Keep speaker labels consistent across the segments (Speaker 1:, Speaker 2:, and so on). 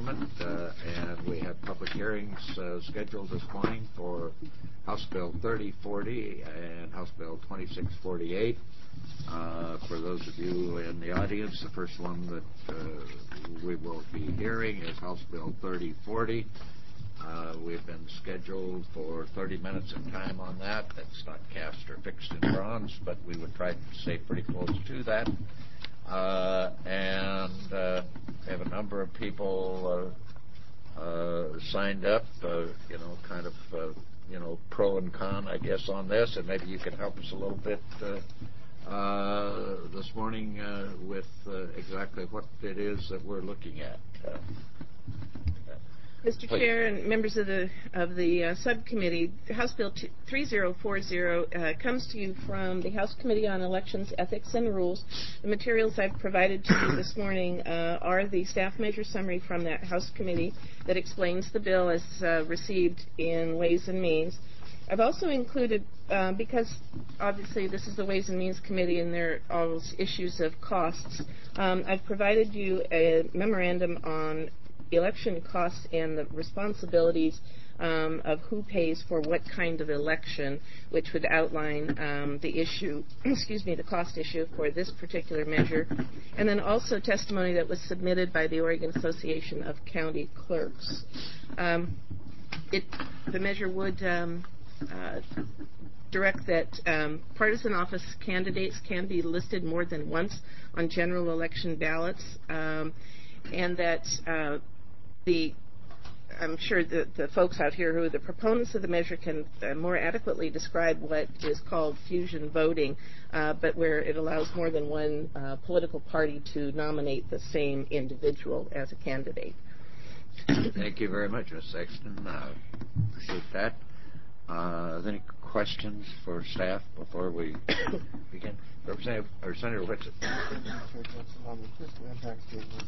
Speaker 1: Government, and we have public hearings scheduled this morning for House Bill 3040 and House Bill 2648. For those of you in the audience, the first one that we will be hearing is House Bill 3040. We've been scheduled for 30 minutes in time on that. That's not cast or fixed in bronze, but we would try to stay pretty close to that. And we have a number of people signed up, kind of, pro and con, I guess, on this, and maybe you can help us a little bit this morning with exactly what it is that we're looking at.
Speaker 2: Mr.
Speaker 1: Please.
Speaker 2: Chair and members of the subcommittee, House Bill 3040 comes to you from the House Committee on Elections, Ethics and Rules. The materials I've provided to you this morning are the staff measure summary from that House Committee that explains the bill as received in Ways and Means. I've also included, because obviously this is the Ways and Means Committee and there are always issues of costs, I've provided you a memorandum on election costs and the responsibilities of who pays for what kind of election, which would outline the issue, the cost issue for this particular measure, and then also testimony that was submitted by the Oregon Association of County Clerks. The measure would direct that partisan office candidates can be listed more than once on general election ballots, and that I'm sure the folks out here who are the proponents of the measure can more adequately describe what is called fusion voting, but where it allows more than one political party to nominate the same individual as a candidate.
Speaker 1: Thank you very much, Ms. Sexton. Appreciate that. Are there any questions for staff before we begin? Representative or Senator Whitsitt.
Speaker 3: On the fiscal impact statement,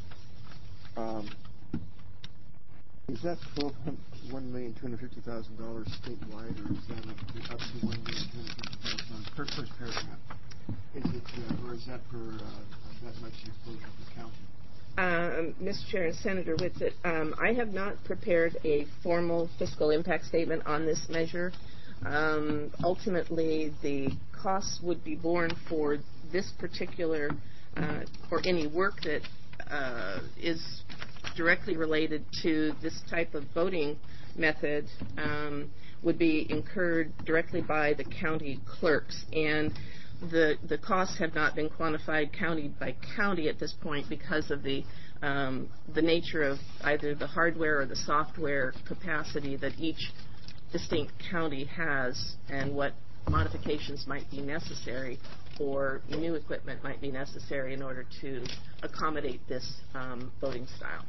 Speaker 3: is that $1,250,000 statewide, or is that up to $1,250,000 per first paragraph? Is it, or is that for that much exposure to county?
Speaker 2: Mr. Chair and Senator Whitsitt, I have not prepared a formal fiscal impact statement on this measure. Ultimately, the costs would be borne for this particular, or any work that is directly related to this type of voting method would be incurred directly by the county clerks. And the costs have not been quantified county by county at this point because of the nature of either the hardware or the software capacity that each distinct county has and what modifications might be necessary or new equipment might be necessary in order to accommodate this voting style.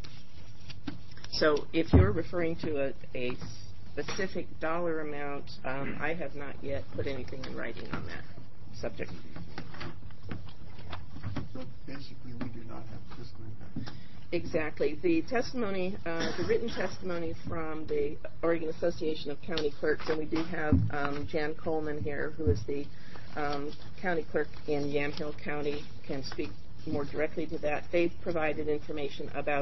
Speaker 2: So if you're referring to a specific dollar amount, I have not yet put anything in writing on that subject.
Speaker 3: So basically we do not have fiscal impact.
Speaker 2: Exactly. The testimony, the written testimony from the Oregon Association of County Clerks, and we do have Jan Coleman here, who is the county clerk in Yamhill County, can speak more directly to that. They've provided information about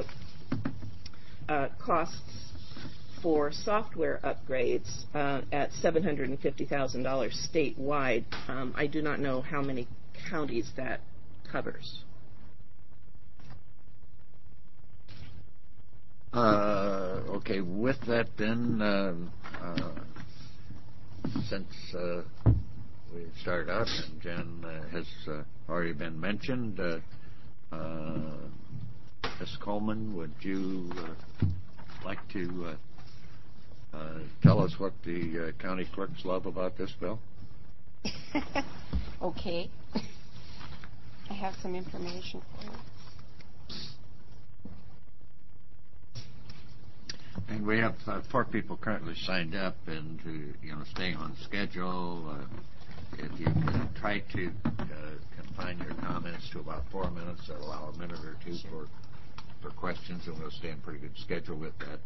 Speaker 2: costs for software upgrades at $750,000 statewide. I do not know how many counties that covers.
Speaker 1: Okay, with that then, since we started out and Jen has already been mentioned, Ms. Coleman, would you like to tell us what the county clerks love about this bill?
Speaker 4: Okay. I have some information for you.
Speaker 1: And we have 4 people currently signed up, and staying on schedule. If you can try to confine your comments to about 4 minutes, that'll allow a minute or two for questions, and we'll stay in pretty good schedule with that.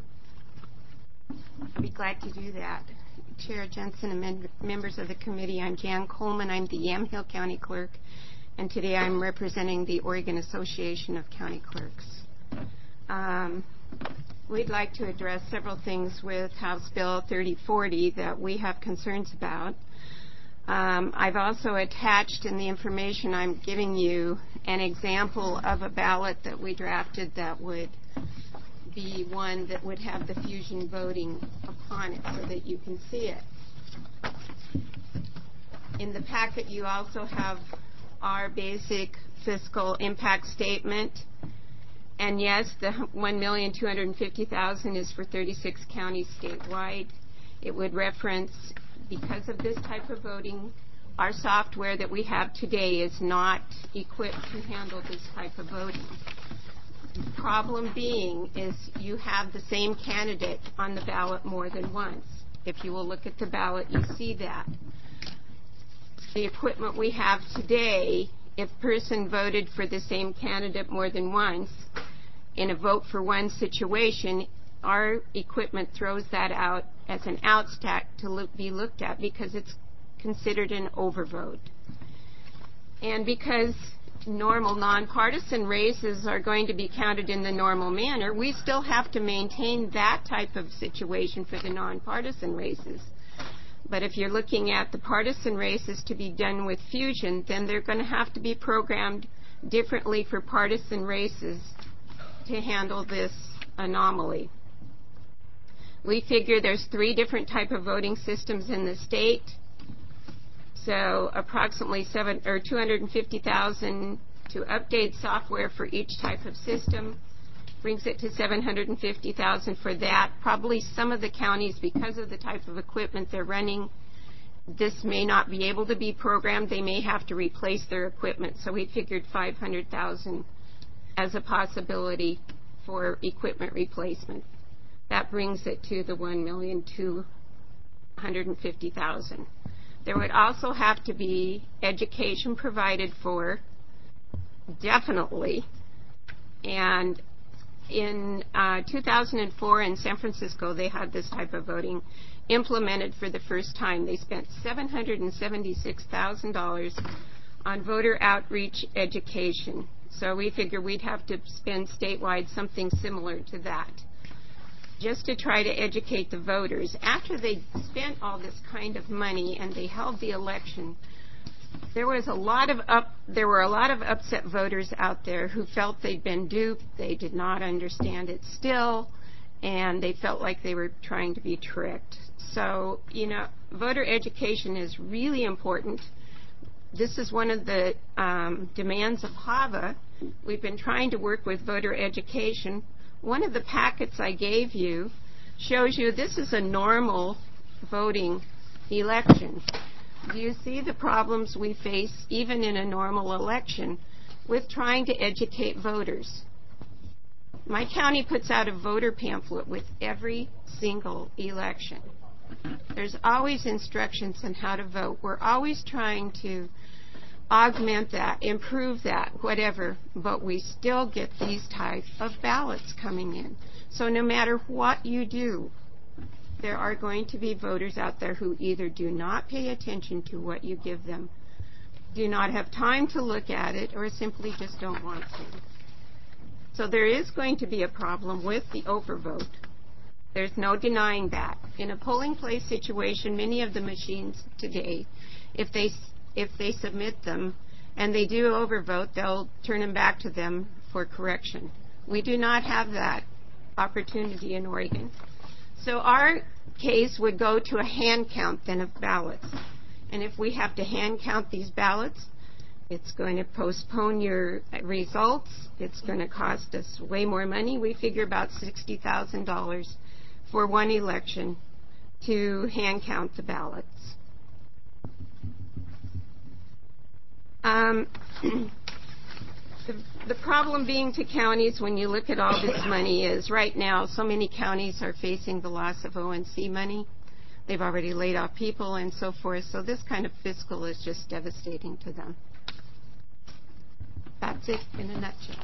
Speaker 4: I'd be glad to do that. Chair Jensen and members of the committee, I'm Jan Coleman. I'm the Yamhill County Clerk, and today I'm representing the Oregon Association of County Clerks. we'd like to address several things with House Bill 3040 that we have concerns about. I've also attached in the information I'm giving you an example of a ballot that we drafted that would be one that would have the fusion voting upon it so that you can see it. In the packet you also have our basic fiscal impact statement. And yes, the $1,250,000 is for 36 counties statewide. It would reference, because of this type of voting, our software that we have today is not equipped to handle this type of voting. The problem being is you have the same candidate on the ballot more than once. If you will look at the ballot, you see that. The equipment we have today, if a person voted for the same candidate more than once in a vote for one situation, our equipment throws that out as an outstack to be looked at because it's considered an overvote. And because normal nonpartisan races are going to be counted in the normal manner, we still have to maintain that type of situation for the nonpartisan races. But if you're looking at the partisan races to be done with fusion, then they're going to have to be programmed differently for partisan races to handle this anomaly. We figure there's 3 different type of voting systems in the state. So approximately $250,000 to update software for each type of system brings it to $750,000 for that. Probably some of the counties, because of the type of equipment they're running, this may not be able to be programmed. They may have to replace their equipment. So we figured $500,000 as a possibility for equipment replacement. That brings it to the $1,250,000. There would also have to be education provided for, definitely. And in 2004 in San Francisco, they had this type of voting implemented for the first time. They spent $776,000 on voter outreach education. So we figure we'd have to spend statewide something similar to that, just to try to educate the voters. After they spent all this kind of money and they held the election, there were a lot of upset voters out there who felt they'd been duped. They did not understand it still, and they felt like they were trying to be tricked. So, voter education is really important. This is one of the demands of HAVA. We've been trying to work with voter education. One of the packets I gave you shows you this is a normal voting election. Do you see the problems we face even in a normal election with trying to educate voters? My county puts out a voter pamphlet with every single election. There's always instructions on how to vote. We're always trying to augment that, improve that, whatever, but we still get these types of ballots coming in. So no matter what you do, there are going to be voters out there who either do not pay attention to what you give them, do not have time to look at it, or simply just don't want to. So there is going to be a problem with the overvote. There's no denying that. In a polling place situation, many of the machines today, if they submit them and they do overvote, they'll turn them back to them for correction. We do not have that opportunity in Oregon. So our case would go to a hand count then of ballots. And if we have to hand count these ballots, it's going to postpone your results. It's going to cost us way more money. We figure about $60,000 for one election to hand count the ballots. The problem being to counties when you look at all this money is right now so many counties are facing the loss of ONC money. They've already laid off people and so forth. So this kind of fiscal is just devastating to them. That's it in a nutshell.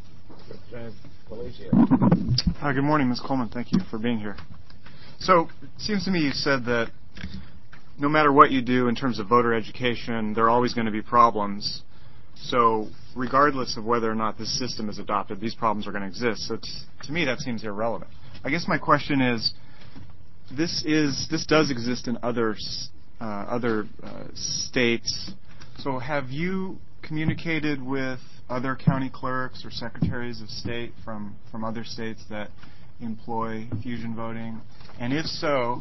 Speaker 5: Hi, good morning, Ms. Coleman. Thank you for being here. So it seems to me you said that no matter what you do in terms of voter education, there are always going to be problems. So regardless of whether or not this system is adopted, these problems are going to exist. So to me, that seems irrelevant. I guess my question is, this does exist in other states. So have you communicated with other county clerks or secretaries of state from other states that employ fusion voting? And if so,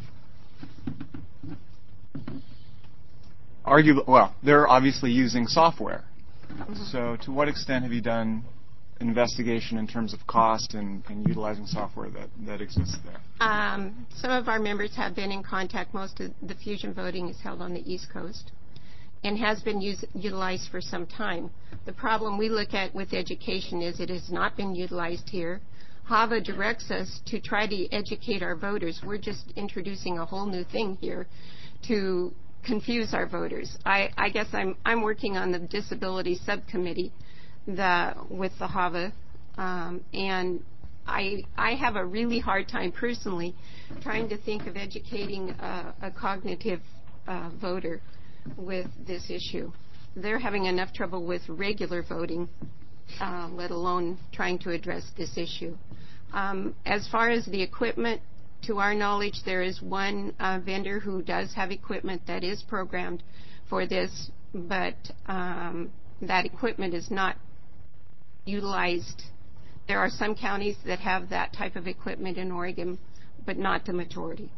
Speaker 5: they're obviously using software. So to what extent have you done investigation in terms of cost and utilizing software that exists there?
Speaker 4: Some of our members have been in contact. Most of the fusion voting is held on the East Coast and has been utilized for some time. The problem we look at with education is it has not been utilized here. HAVA directs us to try to educate our voters. We're just introducing a whole new thing here to confuse our voters. I guess I'm working on the disability subcommittee with the HAVA, and I have a really hard time personally trying to think of educating a cognitive voter with this issue. They're having enough trouble with regular voting, let alone trying to address this issue. As far as the equipment, to our knowledge, there is one vendor who does have equipment that is programmed for this, but that equipment is not utilized. There are some counties that have that type of equipment in Oregon, but not the majority.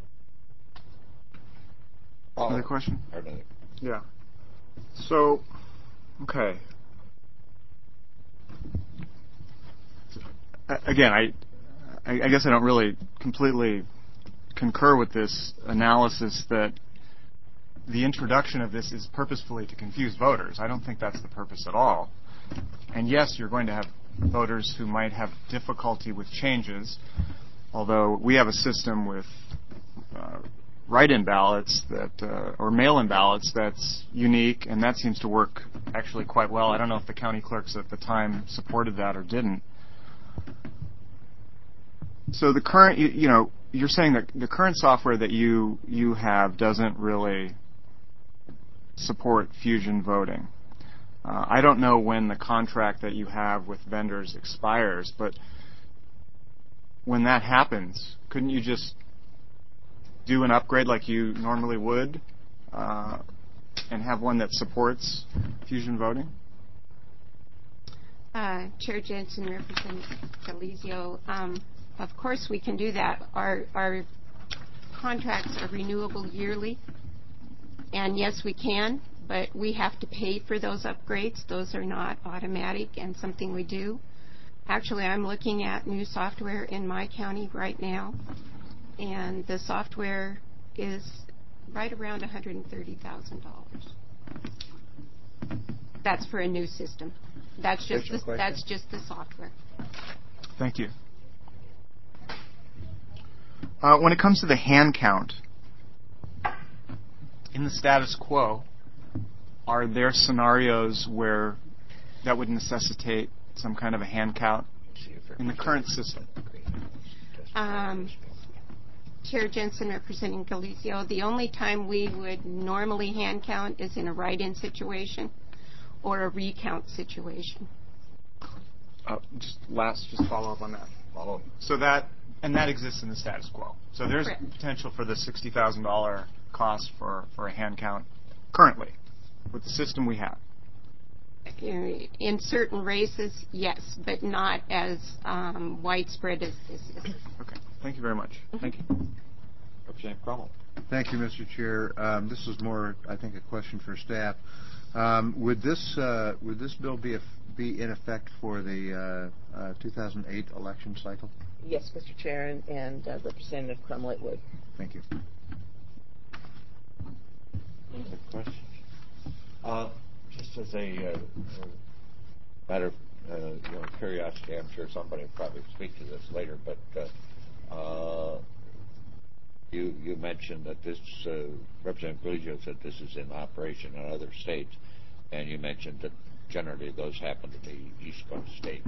Speaker 5: Another question? Yeah. So, okay. Again, I guess I don't really completely concur with this analysis that the introduction of this is purposefully to confuse voters. I don't think that's the purpose at all. And yes, you're going to have voters who might have difficulty with changes, although we have a system with write-in ballots or mail-in ballots that's unique, and that seems to work actually quite well. I don't know if the county clerks at the time supported that or didn't. So the current, you're saying that the current software that you have doesn't really support fusion voting. I don't know when the contract that you have with vendors expires, but when that happens, couldn't you just do an upgrade like you normally would and have one that supports fusion voting?
Speaker 4: Chair Jensen, Representative Galizio, of course we can do that. Our contracts are renewable yearly, and yes, we can, but we have to pay for those upgrades. Those are not automatic and something we do. Actually, I'm looking at new software in my county right now, and the software is right around $130,000. That's for a new system. That's just the software.
Speaker 5: Thank you. When it comes to the hand count, in the status quo, are there scenarios where that would necessitate some kind of a hand count in the current system?
Speaker 4: Chair Jensen, representing Galizio, the only time we would normally hand count is in a write-in situation or a recount situation.
Speaker 5: Just follow up on that. So that exists in the status quo. So there's potential for the $60,000 cost for a hand count currently with the system we have.
Speaker 4: In certain races, yes, but not as widespread as this is.
Speaker 5: Okay. Thank you very much. Thank you.
Speaker 1: Representative Crummell.
Speaker 3: Thank you, Mr. Chair. This is more, I think, a question for staff. Would this bill be in effect for the 2008 election cycle?
Speaker 2: Yes, Mr. Chair, and Representative Crummell, it would.
Speaker 3: Thank you.
Speaker 1: Good question. Just as a matter of curiosity, I'm sure somebody will probably speak to this later, but you mentioned that this, Representative Galizio said this is in operation in other states, and you mentioned that generally those happen to be East Coast states.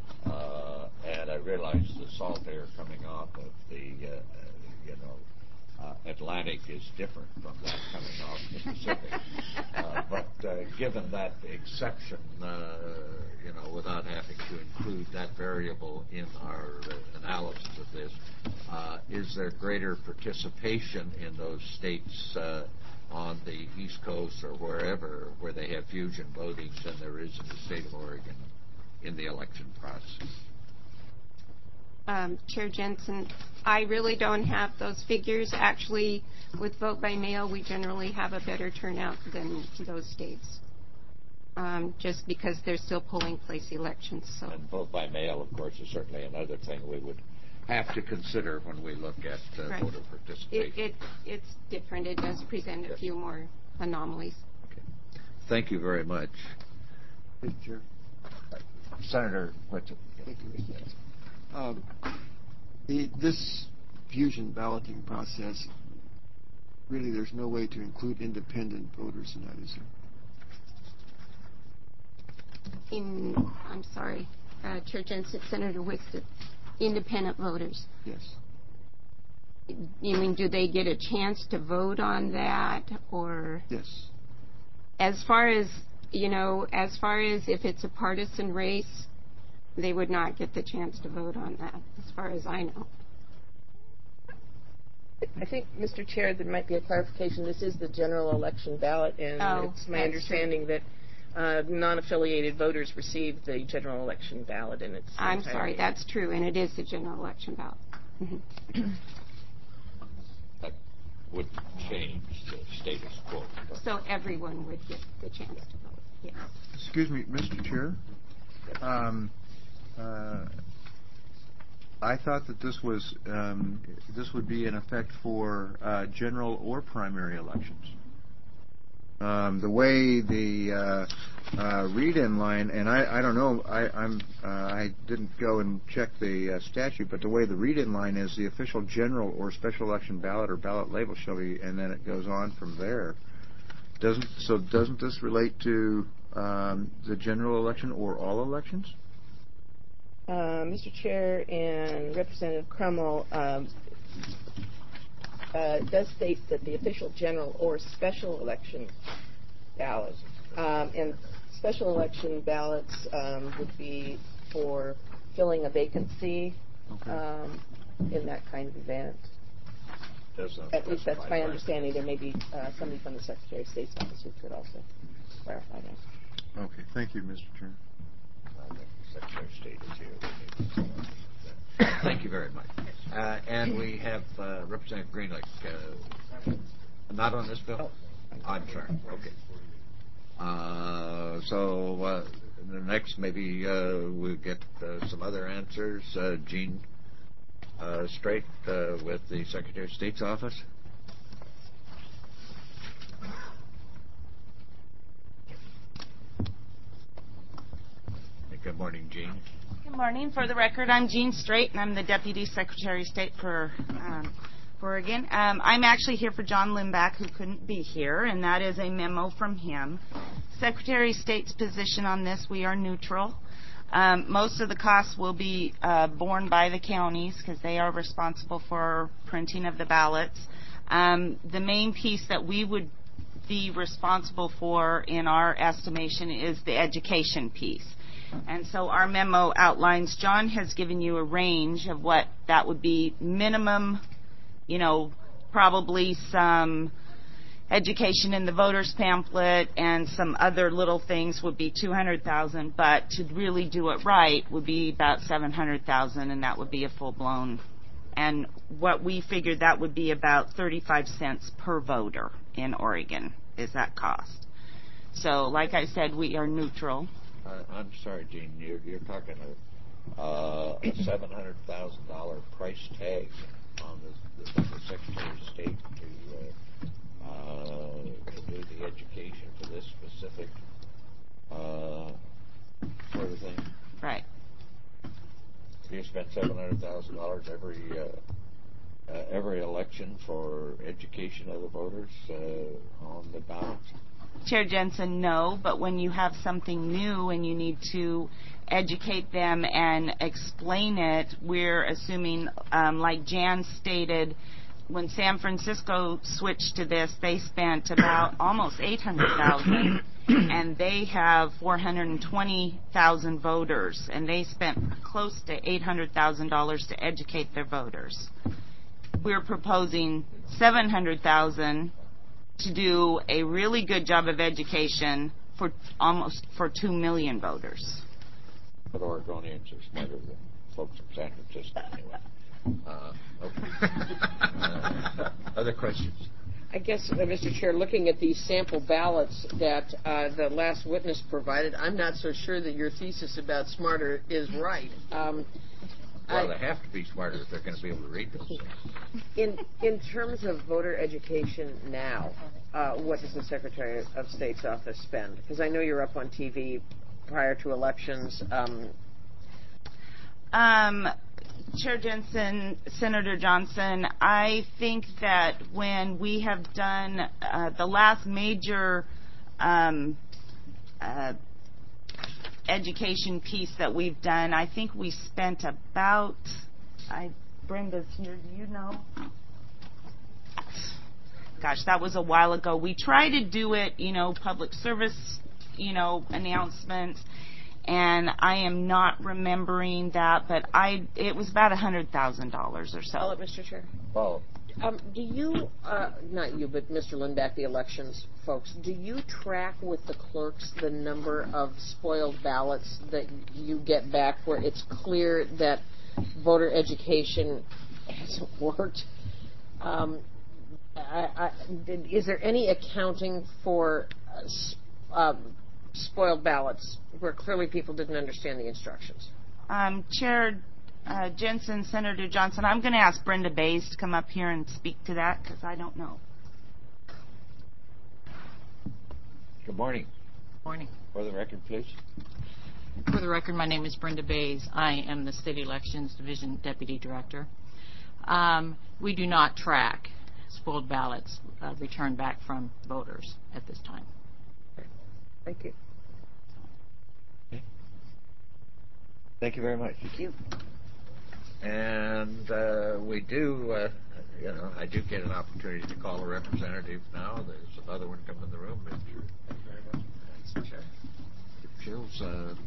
Speaker 1: And I realize the salt air coming off of the, Atlantic is different from that coming off the Pacific. But given that exception, without having to include that variable in our analysis of this, is there greater participation in those states on the East Coast or wherever where they have fusion voting than there is in the state of Oregon in the election process?
Speaker 4: Chair Jensen, I really don't have those figures. Actually, with vote by mail, we generally have a better turnout than those states, just because they're still polling place elections. So.
Speaker 1: And vote by mail, of course, is certainly another thing we would have to consider when we look at
Speaker 4: right.
Speaker 1: voter participation.
Speaker 4: It's different. It does present a few more anomalies.
Speaker 1: Okay. Thank you very much.
Speaker 3: Mr. Chair.
Speaker 1: Senator Whitson.
Speaker 3: Thank you, Mr. Chair. This fusion balloting process, really there's no way to include independent voters in that, is there?
Speaker 4: I'm sorry, Chair Jensen, Senator Whitson, independent voters.
Speaker 3: Yes.
Speaker 4: You mean, do they get a chance to vote on that, or?
Speaker 3: Yes.
Speaker 4: As far as if it's a partisan race, they would not get the chance to vote on that, as far as I know.
Speaker 2: I think, Mr. Chair, there might be a clarification. This is the general election ballot, and it's my understanding that non-affiliated voters receive the general election ballot in its entirety.
Speaker 4: I'm sorry, that's true, and it is the general election ballot. Mm-hmm.
Speaker 1: That would change the status quo.
Speaker 4: So everyone would get the chance to vote, yes.
Speaker 6: Excuse me, Mr. Chair. I thought that this would be in effect for general or primary elections. The way the read-in line, and I don't know, I didn't go and check the statute, but the way the read-in line is, the official general or special election ballot or ballot label shall be, and then it goes on from there. Doesn't this relate to the general election or all elections?
Speaker 2: Mr. Chair and Representative Crummell, does state that the official general or special election ballot, and special election ballots would be for filling a vacancy in that kind of event. At least that's my understanding. There may be somebody from the Secretary of State's office who could also clarify that.
Speaker 6: Okay, thank you, Mr. Chair.
Speaker 1: Secretary of State is here. Thank you very much. And we have Representative Greenlick. Not on this bill? I'm sorry. Okay. So the next, maybe we'll get some other answers. Gene Strait with the Secretary of State's office. Good morning, Jean.
Speaker 7: Good morning. For the record, I'm Jean Strait, and I'm the Deputy Secretary of State for Oregon. I'm actually here for John Limback, who couldn't be here, and that is a memo from him. Secretary of State's position on this, we are neutral. Most of the costs will be borne by the counties because they are responsible for printing of the ballots. The main piece that we would be responsible for in our estimation is the education piece. And so our memo outlines, John has given you a range of what that would be minimum, probably some education in the voters pamphlet and some other little things would be $200,000, but to really do it right would be about $700,000, and that would be a full-blown. And what we figured that would be about 35 cents per voter in Oregon is that cost. So, like I said, we are neutral.
Speaker 1: I'm sorry, Gene. You're talking a $700,000 price tag on the Secretary of State to do the education for this specific sort of thing.
Speaker 7: Right.
Speaker 1: You spend $700,000 every election for education of the voters on the ballots.
Speaker 7: Chair Jensen, no, but when you have something new and you need to educate them and explain it, we're assuming, like Jan stated, when San Francisco switched to this, they spent about almost $800,000, and they have 420,000 voters, and they spent close to $800,000 to educate their voters. We're proposing $700,000 to do a really good job of education for 2 million voters.
Speaker 1: But Oregonians are smarter than folks from San Francisco, anyway. Okay. Other questions?
Speaker 8: I guess, Mr. Chair, looking at these sample ballots that the last witness provided, I'm not so sure that your thesis about smarter is right.
Speaker 1: Well, they have to be smarter if they're going to be able to read those things.
Speaker 8: In terms of voter education now, what does the Secretary of State's office spend? Because I know you're up on TV prior to elections.
Speaker 7: Chair Jensen, Senator Johnson, I think that when we have done the last major education piece that we've done, I think we spent about, Brenda's here, do you know? Gosh, that was a while ago. We try to do it, public service, announcements, and I am not remembering that, but it was about $100,000 or so.
Speaker 8: Follow it, Mr. Chair.
Speaker 1: Follow.
Speaker 8: Do you, not you, but Mr. Lindback, the elections folks, do you track with the clerks the number of spoiled ballots that you get back where it's clear that voter education hasn't worked? Is there any accounting for spoiled ballots where clearly people didn't understand the instructions?
Speaker 7: Chair Jensen, Senator Johnson, I'm going to ask Brenda Bays to come up here and speak to that because I don't know.
Speaker 1: Good morning.
Speaker 9: Morning.
Speaker 1: For the record, please.
Speaker 9: For the record, my name is Brenda Bays. I am the State Elections Division Deputy Director. We do not track spoiled ballots returned back from voters at this time.
Speaker 8: Thank you.
Speaker 1: Okay. Thank you very much.
Speaker 8: Thank you.
Speaker 1: And we do, I do get an opportunity to call a representative now. There's another one coming in the room. Thank you very much. Thanks, Chair. Shields,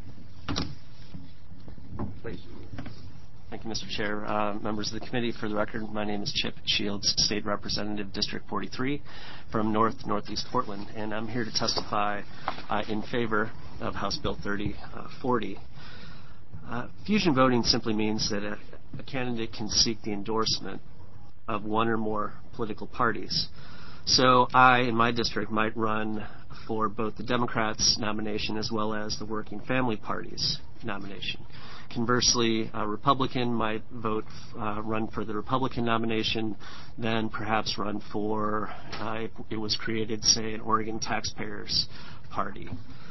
Speaker 1: please.
Speaker 10: Thank you, Mr. Chair. Members of the committee, for the record, my name is Chip Shields, State Representative, District 43 from Northeast Portland, and I'm here to testify in favor of House Bill 3040. Fusion voting simply means that a candidate can seek the endorsement of one or more political parties. So I, in my district, might run for both the Democrats' nomination as well as the Working Family Party's nomination. Conversely, a Republican might run for the Republican nomination, then perhaps run for, it was created, say, an Oregon Taxpayers Party.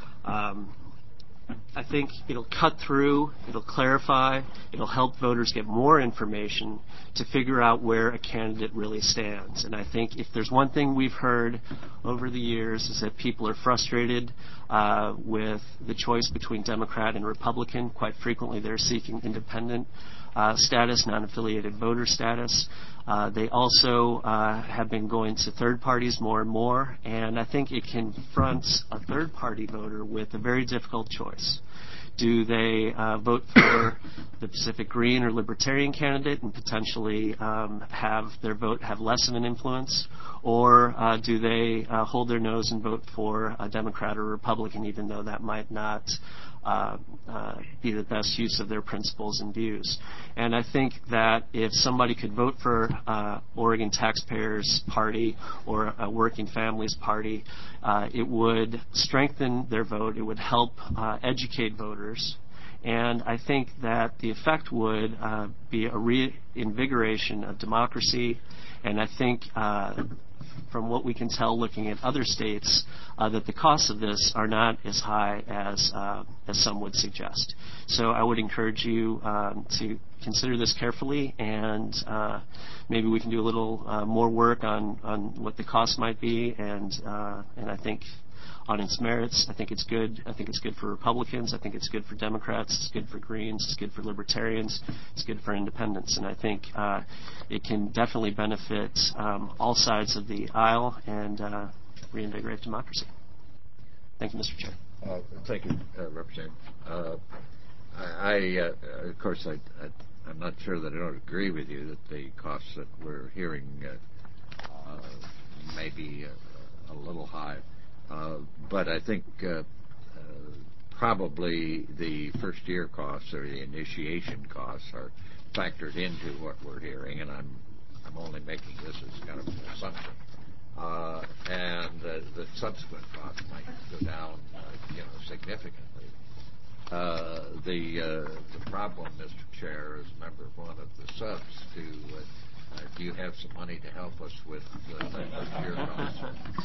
Speaker 10: I think it'll cut through, it'll clarify, it'll help voters get more information to figure out where a candidate really stands. And I think if there's one thing we've heard over the years is that people are frustrated with the choice between Democrat and Republican. Quite frequently they're seeking independent status, non-affiliated voter status. They also have been going to third parties more and more, and I think it confronts a third-party voter with a very difficult choice. Do they vote for the Pacific Green or Libertarian candidate and potentially have their vote have less of an influence, or do they hold their nose and vote for a Democrat or Republican, even though that might not be the best use of their principles and views? And I think that if somebody could vote for Oregon Taxpayers Party or a Working Families Party, it would strengthen their vote, it would help educate voters, and I think that the effect would be a reinvigoration of democracy, and I think from what we can tell looking at other states, that the costs of this are not as high as some would suggest. So I would encourage you to consider this carefully, and maybe we can do a little more work on what the cost might be, and I think on its merits. I think it's good. I think it's good for Republicans. I think it's good for Democrats. It's good for Greens. It's good for Libertarians. It's good for Independents. And I think it can definitely benefit all sides of the aisle and reinvigorate democracy. Thank you, Mr. Chair.
Speaker 1: Thank you, Representative. Of course, I'm not sure that I don't agree with you that the costs that we're hearing may be a little high. But I think probably the first-year costs or the initiation costs are factored into what we're hearing, and I'm only making this as kind of an assumption. And the subsequent costs might go down, significantly. The problem, Mr. Chair, as a member of one of the subs, do you have some money to help us with the first-year costs?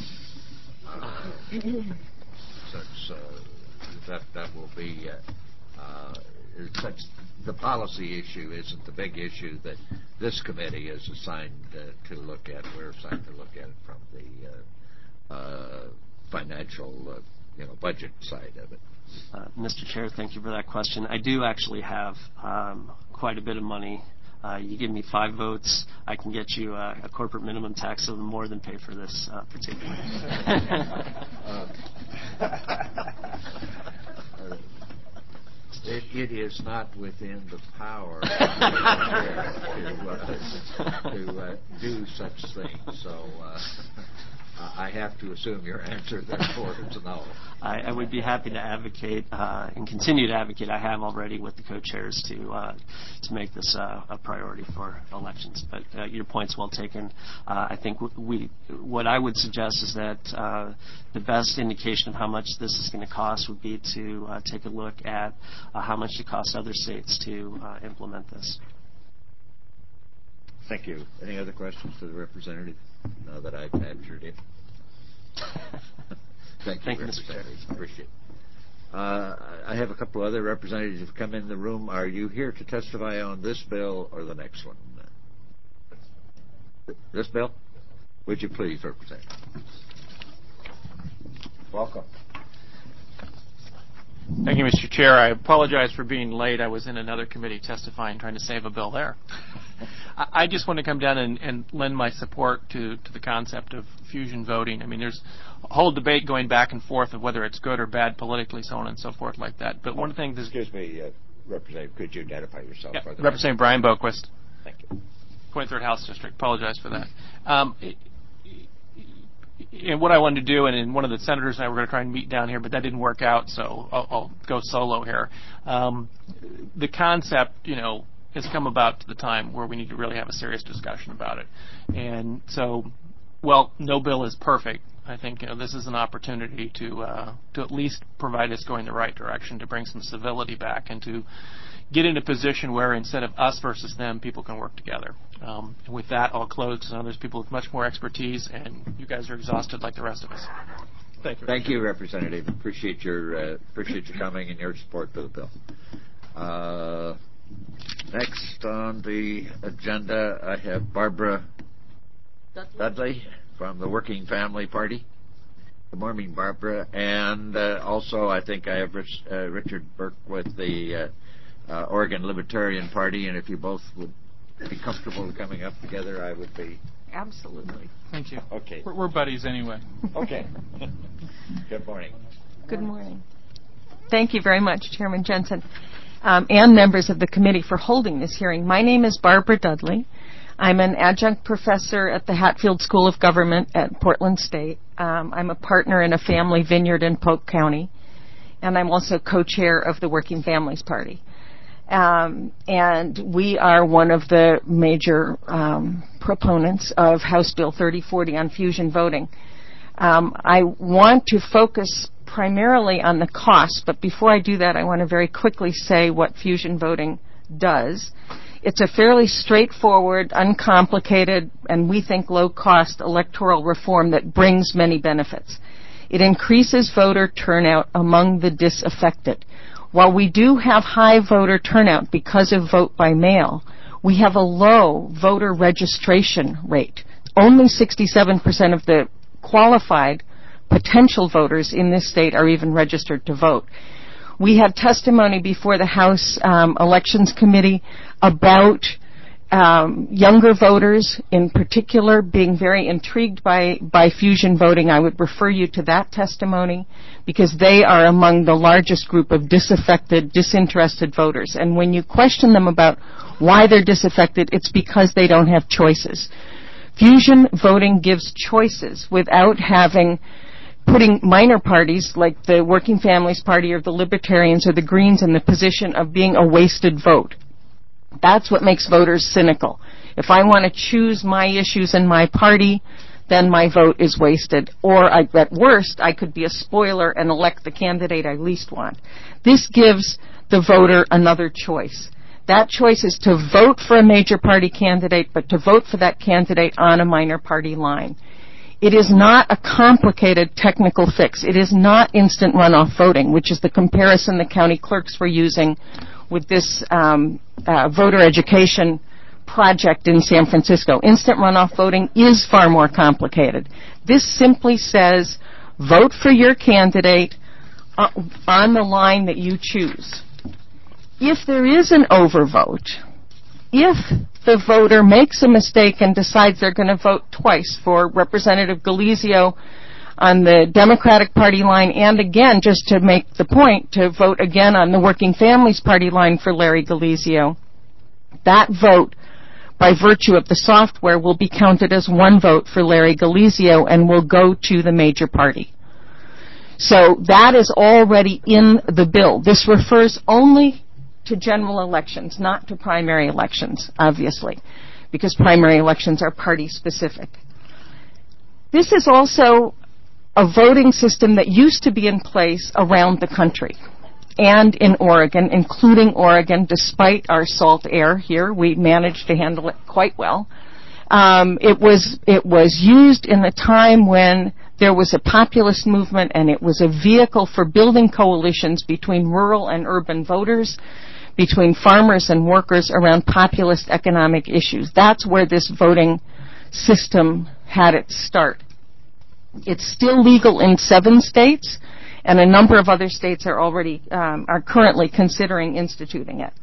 Speaker 1: Since that will be such the policy issue isn't the big issue that this committee is assigned to look at. We're assigned to look at it from the financial, budget side of it.
Speaker 10: Mr. Chair, thank you for that question. I do actually have quite a bit of money. You give me 5 votes, I can get you a corporate minimum tax that will more than pay for this particular.
Speaker 1: It is not within the power to do such things. So I have to assume your answer, therefore, is no.
Speaker 10: I would be happy to advocate and continue to advocate. I have already with the co-chairs to make this a priority for elections. But your point's well taken. I think what I would suggest is that the best indication of how much this is going to cost would be to take a look at how much it costs other states to implement this.
Speaker 1: Thank you. Any other questions to the representative? Now that I've answered it. Thank you, Mr. Chair. Appreciate it. I have a couple of other representatives who've come in the room. Are you here to testify on this bill or the next one? This bill? Would you please, Representative? Welcome.
Speaker 11: Thank you, Mr. Chair. I apologize for being late. I was in another committee testifying, trying to save a bill there. I just want to come down and lend my support to the concept of fusion voting. I mean, there's a whole debate going back and forth of whether it's good or bad politically, so on and so forth like that. But one of the things...
Speaker 1: Excuse me, Representative, could you identify yourself?
Speaker 11: Yeah, Representative Brian Boquist.
Speaker 1: Thank you.
Speaker 11: 23rd House District. Apologize for that. And what I wanted to do, and one of the senators and I were going to try and meet down here, but that didn't work out, so I'll go solo here. The concept, has come about to the time where we need to really have a serious discussion about it. And so, no bill is perfect. I think this is an opportunity to at least provide us going the right direction, to bring some civility back, and to get in a position where instead of us versus them, people can work together. And with that, I'll close. There's people with much more expertise, and you guys are exhausted like the rest of us. Thank you.
Speaker 1: Thank you, Representative. Appreciate your coming and your support for the bill. Next on the agenda, I have Barbara Dudley from the Working Family Party. Good morning, Barbara. And also, I think I have Richard Burke with the Oregon Libertarian Party. And if you both would be comfortable coming up together, I would be.
Speaker 12: Absolutely.
Speaker 11: Thank you.
Speaker 1: Okay.
Speaker 11: We're buddies anyway.
Speaker 1: Okay. Good morning.
Speaker 12: Good morning. Thank you very much, Chairman Jensen, and members of the committee for holding this hearing. My name is Barbara Dudley. I'm an adjunct professor at the Hatfield School of Government at Portland State. I'm a partner in a family vineyard in Polk County, and I'm also co-chair of the Working Families Party. And we are one of the major proponents of House Bill 3040 on fusion voting. I want to focus primarily on the cost, but before I do that, I want to very quickly say what fusion voting does. It's a fairly straightforward, uncomplicated, and we think low-cost electoral reform that brings many benefits. It increases voter turnout among the disaffected. While we do have high voter turnout because of vote by mail, we have a low voter registration rate. Only 67% of the qualified potential voters in this state are even registered to vote. We had testimony before the House Elections Committee about younger voters in particular being very intrigued by fusion voting. I would refer you to that testimony because they are among the largest group of disaffected, disinterested voters. And when you question them about why they're disaffected, it's because they don't have choices. Fusion voting gives choices without putting minor parties like the Working Families Party or the Libertarians or the Greens in the position of being a wasted vote. That's what makes voters cynical. If I want to choose my issues in my party, then my vote is wasted. Or at worst, I could be a spoiler and elect the candidate I least want. This gives the voter another choice. That choice is to vote for a major party candidate, but to vote for that candidate on a minor party line. It is not a complicated technical fix. It is not instant runoff voting, which is the comparison the county clerks were using with this voter education project in San Francisco. Instant runoff voting is far more complicated. This simply says vote for your candidate on the line that you choose. If there is an overvote, if the voter makes a mistake and decides they're going to vote twice for Representative Galizio on the Democratic Party line, and again, just to make the point, to vote again on the Working Families Party line for Larry Galizio, that vote, by virtue of the software, will be counted as one vote for Larry Galizio and will go to the major party. So that is already in the bill. This refers only to general elections, not to primary elections, obviously, because primary elections are party-specific. This is also a voting system that used to be in place around the country and in Oregon, including Oregon. Despite our salt air here, we managed to handle it quite well. It was used in the time when there was a populist movement, and it was a vehicle for building coalitions between rural and urban voters, between farmers and workers around populist economic issues. That's where this voting system had its start. It's still legal in 7 states, and a number of other states are currently considering instituting it.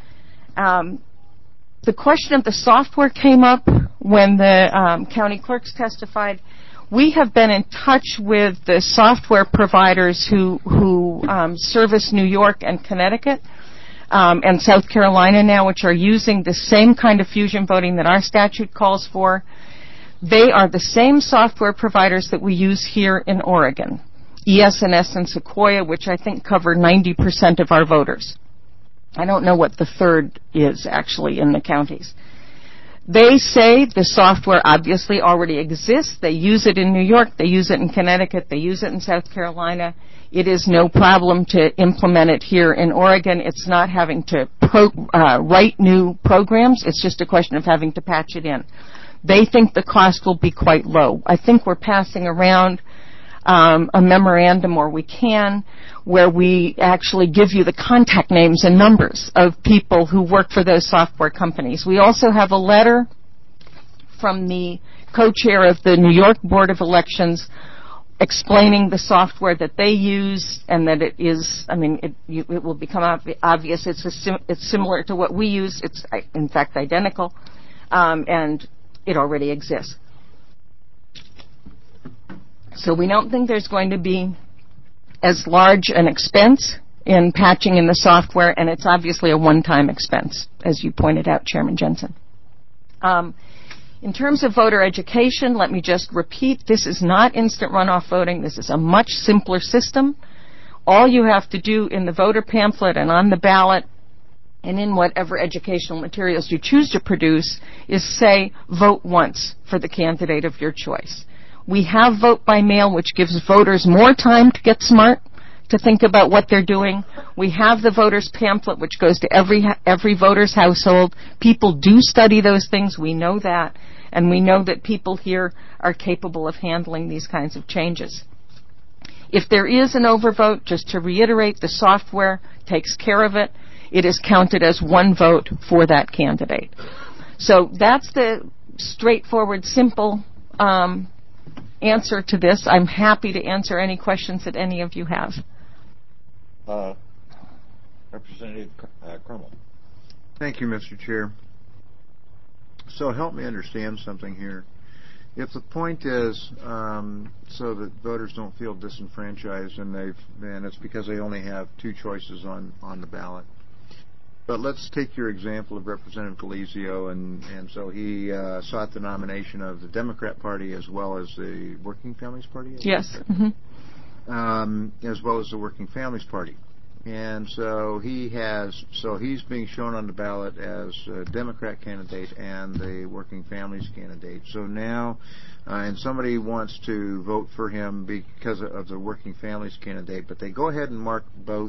Speaker 12: The question of the software came up when the county clerks testified. We have been in touch with the software providers who service New York and Connecticut and South Carolina now, which are using the same kind of fusion voting that our statute calls for. They are the same software providers that we use here in Oregon, ES&S and Sequoia, which I think cover 90% of our voters. I don't know what the third is actually in the counties. They say the software obviously already exists. They use it in New York. They use it in Connecticut. They use it in South Carolina. It is no problem to implement it here in Oregon. It's not having to write new programs. It's just a question of having to patch it in. They think the cost will be quite low. I think we're passing around a memorandum, or we can, where we actually give you the contact names and numbers of people who work for those software companies. We also have a letter from the co-chair of the New York Board of Elections explaining the software that they use, and that it is, it will become obvious. It's similar to what we use. It's, in fact, identical, and it already exists. So we don't think there's going to be as large an expense in patching in the software, and it's obviously a one-time expense, as you pointed out, Chairman Jensen. In terms of voter education, let me just repeat, this is not instant runoff voting. This is a much simpler system. All you have to do in the voter pamphlet and on the ballot and in whatever educational materials you choose to produce is say, vote once for the candidate of your choice. We have vote by mail, which gives voters more time to get smart, to think about what they're doing. We have the voters pamphlet, which goes to every voter's household. People do study those things. We know that. And we know that people here are capable of handling these kinds of changes. If there is an overvote, just to reiterate, the software takes care of it. It is counted as one vote for that candidate. So that's the straightforward, simple answer to this. I'm happy to answer any questions that any of you have.
Speaker 1: Representative Crummell.
Speaker 6: Thank you, Mr. Chair. So help me understand something here. If the point is so that voters don't feel disenfranchised, and it's because they only have two choices on the ballot. But let's take your example of Representative Galizio, and so he sought the nomination of the Democrat Party as well as the Working Families Party?
Speaker 12: Yes.
Speaker 6: As well as the Working Families Party. And so he's being shown on the ballot as a Democrat candidate and the Working Families candidate. So now, and somebody wants to vote for him because of the Working Families candidate, but they go ahead and mark both.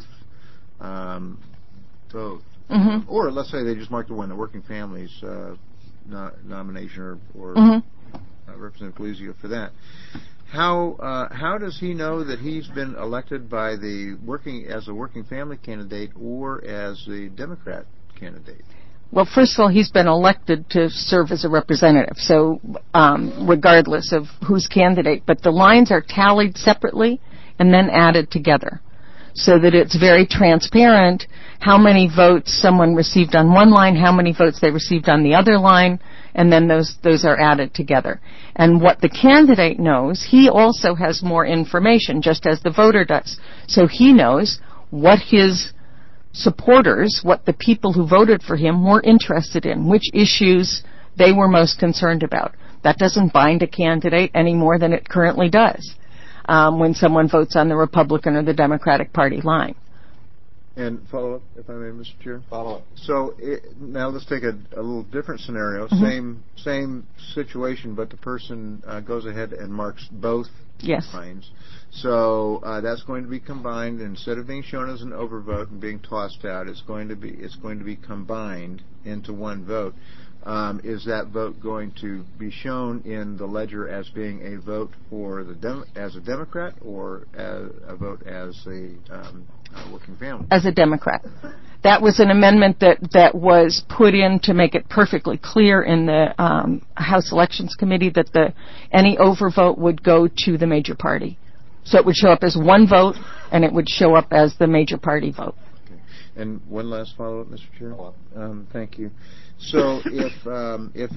Speaker 6: Or let's say they just mark the one, the Working Families nomination, or Representative Galizio for that. How does he know that he's been elected by as a Working Family candidate or as the Democrat candidate?
Speaker 12: Well, first of all, he's been elected to serve as a representative, so regardless of who's candidate. But the lines are tallied separately and then added together, so that it's very transparent how many votes someone received on one line, how many votes they received on the other line, and then those are added together. And what the candidate knows, he also has more information, just as the voter does. So he knows what his supporters, what the people who voted for him were interested in, which issues they were most concerned about. That doesn't bind a candidate any more than it currently does when someone votes on the Republican or the Democratic Party line.
Speaker 6: And follow up, if I may, Mr. Chair?
Speaker 1: Follow up.
Speaker 6: So now let's take a little different scenario. Same situation, but the person goes ahead and marks both lines. So that's going to be combined. Instead of being shown as an overvote and being tossed out, it's going to be combined into one vote. Is that vote going to be shown in the ledger as being a vote for as a Democrat or a vote as a Working Family?
Speaker 12: As a Democrat. That was an amendment that was put in to make it perfectly clear in the House Elections Committee that any overvote would go to the major party. So it would show up as one vote, and it would show up as the major party vote.
Speaker 6: Okay. And one last follow-up, Mr. Chair. Thank you. So if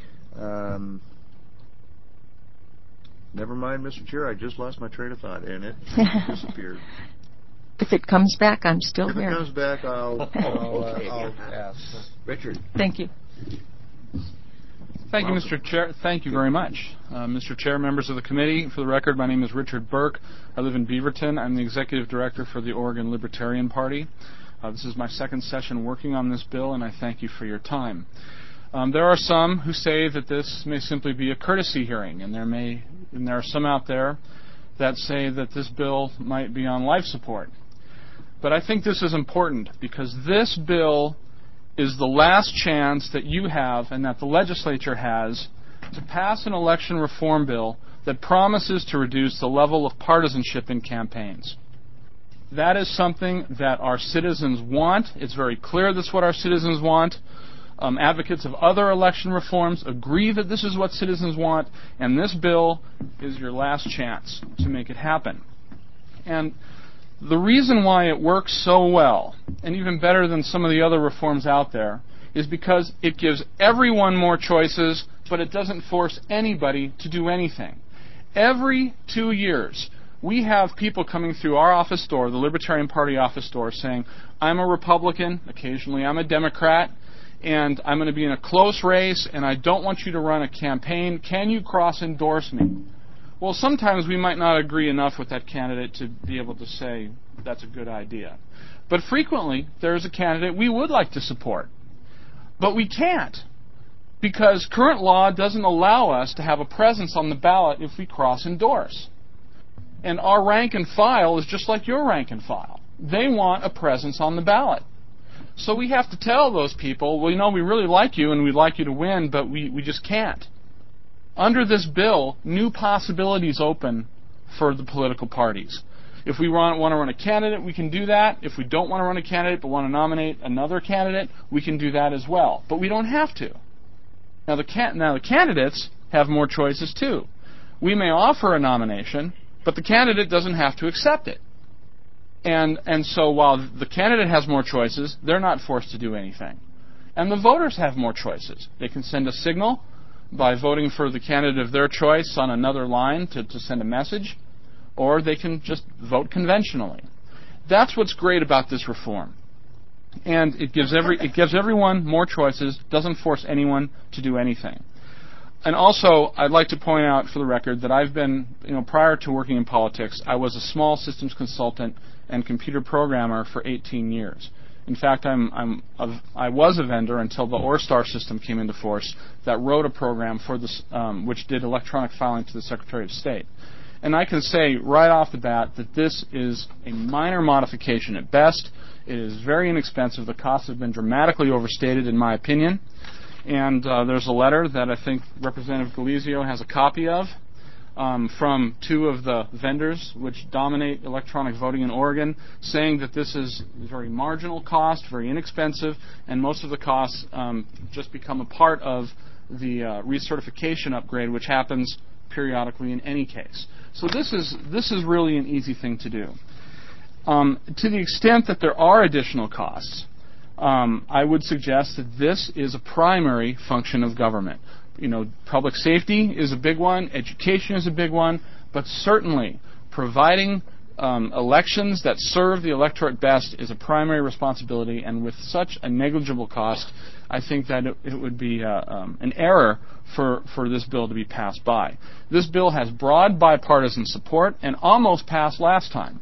Speaker 6: never mind, Mr. Chair, I just lost my train of thought, and it disappeared.
Speaker 12: If it comes back, I'm still here.
Speaker 6: If it comes back, I'll ask.
Speaker 1: Richard.
Speaker 12: Thank you.
Speaker 13: Thank you, Mr. Chair. Thank you very much. Mr. Chair, members of the committee, for the record, my name is Richard Burke. I live in Beaverton. I'm the executive director for the Oregon Libertarian Party. This is my second session working on this bill, and I thank you for your time. There are some who say that this may simply be a courtesy hearing, and there are some out there that say that this bill might be on life support. But I think this is important because this bill is the last chance that you have and that the legislature has to pass an election reform bill that promises to reduce the level of partisanship in campaigns. That is something that our citizens want. It's very clear that's what our citizens want. Advocates of other election reforms agree that this is what citizens want, and this bill is your last chance to make it happen. And the reason why it works so well, and even better than some of the other reforms out there, is because it gives everyone more choices, but it doesn't force anybody to do anything. Every 2 years, we have people coming through our office door, the Libertarian Party office door, saying, I'm a Republican, occasionally I'm a Democrat, and I'm going to be in a close race, and I don't want you to run a campaign. Can you cross-endorse me? Well, sometimes we might not agree enough with that candidate to be able to say that's a good idea. But frequently, there's a candidate we would like to support. But we can't, because current law doesn't allow us to have a presence on the ballot if we cross-endorse. And our rank and file is just like your rank and file. They want a presence on the ballot. So we have to tell those people, well, you know, we really like you and we'd like you to win, but we just can't. Under this bill, new possibilities open for the political parties. If we want to run a candidate, we can do that. If we don't want to run a candidate but want to nominate another candidate, we can do that as well. But we don't have to. Now the candidates have more choices too. we may offer a nomination, but the candidate doesn't have to accept it. And so while the candidate has more choices, they're not forced to do anything. And the voters have more choices. They can send a signal by voting for the candidate of their choice on another line to send a message, or they can just vote conventionally. That's what's great about this reform. And it gives everyone more choices, doesn't force anyone to do anything. And also, I'd like to point out for the record that I've been, prior to working in politics, I was a small systems consultant and computer programmer for 18 years. In fact, I was a vendor until the ORSTAR system came into force that wrote a program for this, which did electronic filing to the Secretary of State. And I can say right off the bat that this is a minor modification at best. It is very inexpensive. The costs have been dramatically overstated, in my opinion. And there's a letter that I think Representative Galizio has a copy of from two of the vendors which dominate electronic voting in Oregon, saying that this is very marginal cost, very inexpensive, and most of the costs just become a part of the recertification upgrade, which happens periodically in any case. So this is really an easy thing to do. To the extent that there are additional costs, I would suggest that this is a primary function of government. Public safety is a big one, education is a big one, but certainly providing elections that serve the electorate best is a primary responsibility, and with such a negligible cost, I think that it would be an error for this bill to be passed by. This bill has broad bipartisan support and almost passed last time.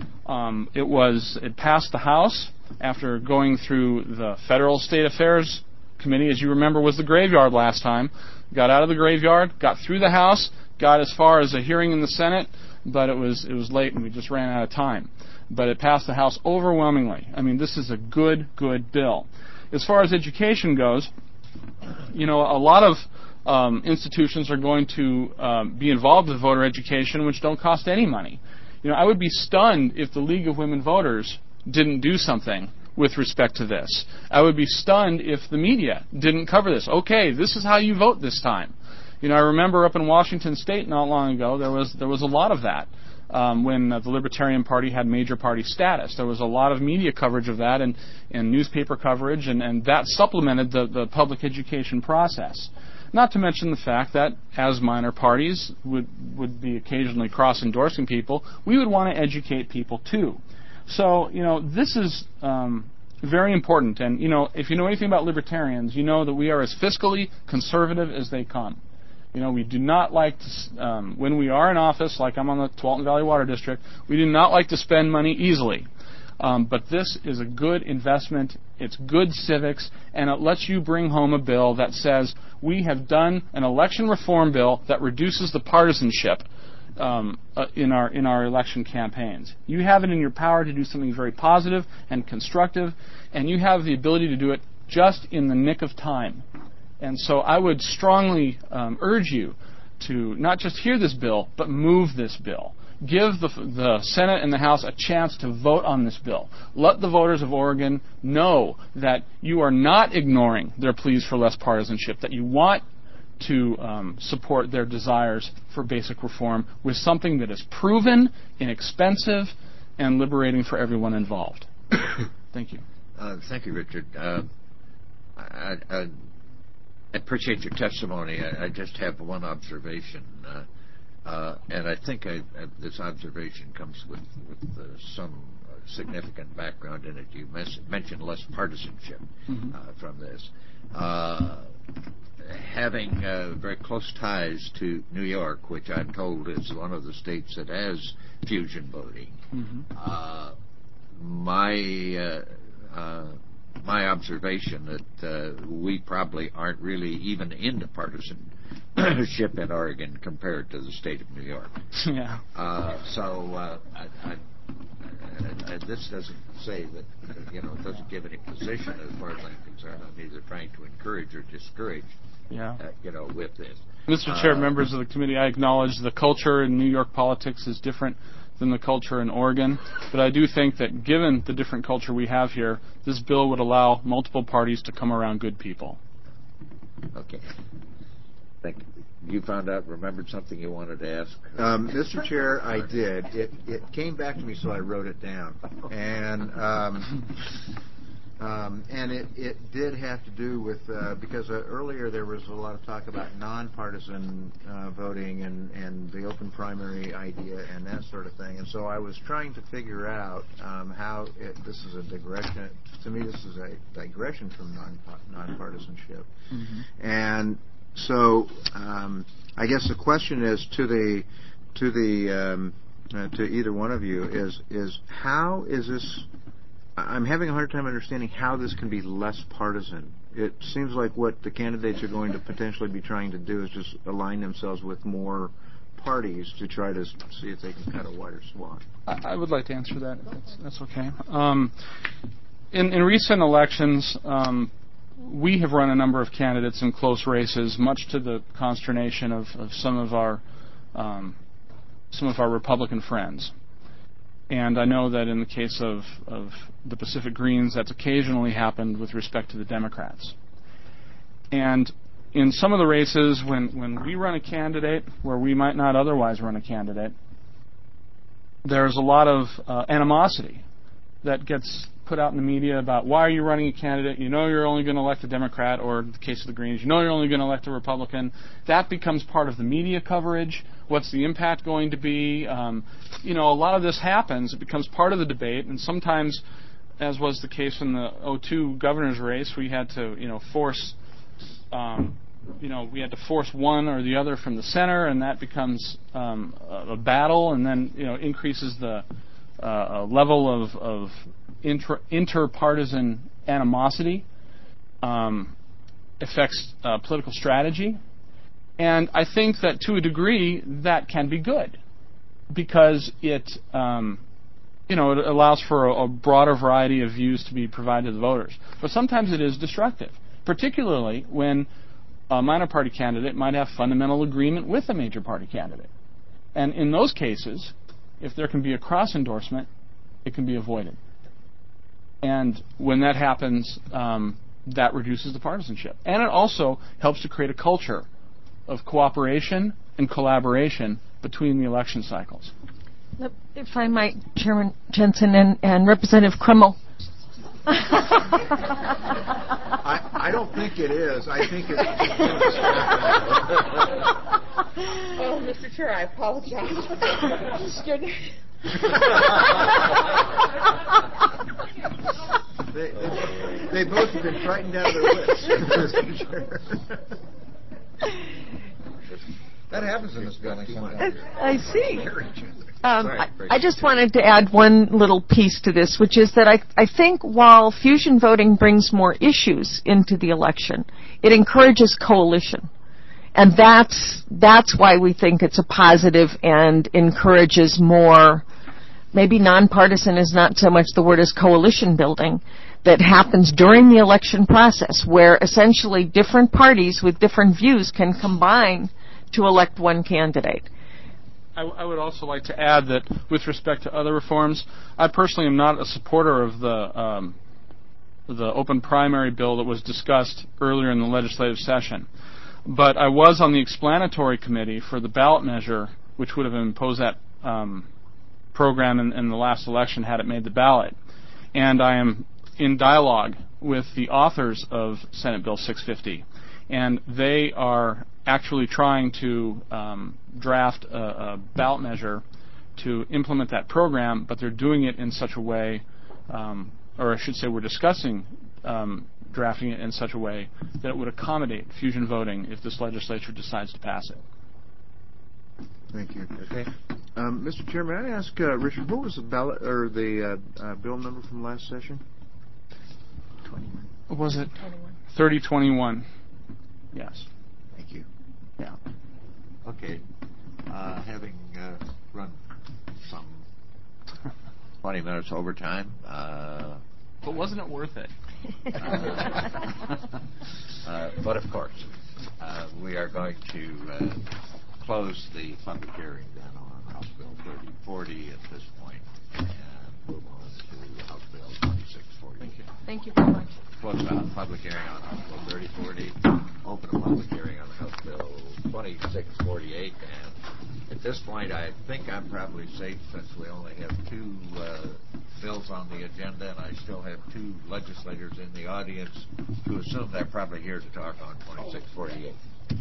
Speaker 13: It passed the House after going through the Federal State Affairs Committee, as you remember, was the graveyard last time. Got out of the graveyard, got through the House, got as far as a hearing in the Senate, but it was late and we just ran out of time. But it passed the House overwhelmingly. I mean, this is a good bill. As far as education goes, a lot of institutions are going to be involved with voter education, which don't cost any money. I would be stunned if the League of Women Voters didn't do something with respect to this. I would be stunned if the media didn't cover this. Okay, this is how you vote this time. I remember up in Washington State not long ago, there was a lot of that when the Libertarian Party had major party status. There was a lot of media coverage of that and newspaper coverage, and that supplemented the public education process. Not to mention the fact that, as minor parties would be occasionally cross-endorsing people, we would want to educate people too. So, this is very important. And, if you know anything about libertarians, you know that we are as fiscally conservative as they come. We do not like to, when we are in office, like I'm on the Tualatin Valley Water District, we do not like to spend money easily. But this is a good investment. It's good civics, and it lets you bring home a bill that says we have done an election reform bill that reduces the partisanship in our election campaigns. You have it in your power to do something very positive and constructive, and you have the ability to do it just in the nick of time. And so I would strongly urge you to not just hear this bill, but move this bill. Give the Senate and the House a chance to vote on this bill. Let the voters of Oregon know that you are not ignoring their pleas for less partisanship, that you want to support their desires for basic reform with something that is proven, inexpensive, and liberating for everyone involved. Thank you.
Speaker 1: Thank you, Richard. I appreciate your testimony. I just have one observation, and I think this observation comes with some significant background in it. You mentioned less partisanship from this. Having very close ties to New York, which I'm told is one of the states that has fusion voting, my observation that we probably aren't really even into partisanship in Oregon compared to the state of New York.
Speaker 13: Yeah.
Speaker 1: This doesn't say that, it doesn't give any position as far as I'm concerned. I'm either trying to encourage or discourage, with this.
Speaker 13: Mr. Chair, members of the committee, I acknowledge the culture in New York politics is different than the culture in Oregon, but I do think that given the different culture we have here, this bill would allow multiple parties to come around good people.
Speaker 1: Okay. Thank you. you found out, remembered something you wanted to ask?
Speaker 6: Mr. Chair, I did. It came back to me, so I wrote it down. And it did have to do with, because earlier there was a lot of talk about nonpartisan voting and the open primary idea and that sort of thing. And so I was trying to figure out how this is a digression. To me, this is a digression from nonpartisanship. Mm-hmm. And so I guess the question is to either one of you is how is this? I'm having a hard time understanding how this can be less partisan. It seems like what the candidates are going to potentially be trying to do is just align themselves with more parties to try to see if they can cut a wider swath.
Speaker 13: I would like to answer that, if that's okay. In recent elections, we have run a number of candidates in close races, much to the consternation of some of our Republican friends. And I know that in the case of the Pacific Greens, that's occasionally happened with respect to the Democrats. And in some of the races, when we run a candidate where we might not otherwise run a candidate, there's a lot of animosity that gets put out in the media about why are you running a candidate? You know you're only going to elect a Democrat, or in the case of the Greens, you know you're only going to elect a Republican. That becomes part of the media coverage. What's the impact going to be? A lot of this happens. It becomes part of the debate, and sometimes, as was the case in the 2002 governor's race, we had to, force one or the other from the center, and that becomes a battle, and then increases the level of interpartisan animosity, affects political strategy. And I think that to a degree that can be good because it allows for a broader variety of views to be provided to the voters. But sometimes it is destructive, particularly when a minor party candidate might have fundamental agreement with a major party candidate. And in those cases, if there can be a cross-endorsement, it can be avoided. And when that happens, that reduces the partisanship. And it also helps to create a culture of cooperation and collaboration between the election cycles.
Speaker 12: If I might, Chairman Jensen and Representative Crummell.
Speaker 6: I don't think it is. I think it's...
Speaker 2: Oh, Mr. Chair, I apologize. I'm scared.
Speaker 6: They both have been frightened out of their wits, Mr. Chair. That happens in this building sometimes.
Speaker 12: I see. I just wanted to add one little piece to this, which is that I think while fusion voting brings more issues into the election, it encourages coalition. And that's why we think it's a positive and encourages more, maybe nonpartisan is not so much the word as coalition building, that happens during the election process, where essentially different parties with different views can combine to elect one candidate.
Speaker 13: I would also like to add that with respect to other reforms, I personally am not a supporter of the open primary bill that was discussed earlier in the legislative session. But I was on the explanatory committee for the ballot measure, which would have imposed that program in the last election had it made the ballot. And I am in dialogue with the authors of Senate Bill 650. And they are actually trying to draft a ballot measure to implement that program, but they're doing it in such a way, or I should say we're discussing drafting it in such a way that it would accommodate fusion voting if this legislature decides to pass it.
Speaker 6: Thank you. Okay. Mr. Chair, may I ask Richard, what was the ballot or the bill number from last session?
Speaker 13: 21. What was it? 3021. Yes.
Speaker 6: Thank you.
Speaker 13: Yeah.
Speaker 1: Okay. Having run some 20 minutes overtime.
Speaker 13: But wasn't it worth it?
Speaker 1: But of course, we are going to close the public hearing then on House Bill 3040 at this point and move on to House Bill 2640.
Speaker 13: Thank you.
Speaker 12: Thank you very much.
Speaker 1: Close the public hearing on House Bill 3040. Open a public hearing on House Bill 2648, and at this point, I think I'm probably safe since we only have two bills on the agenda, and I still have two legislators in the audience who assume they're probably here to talk on 2648.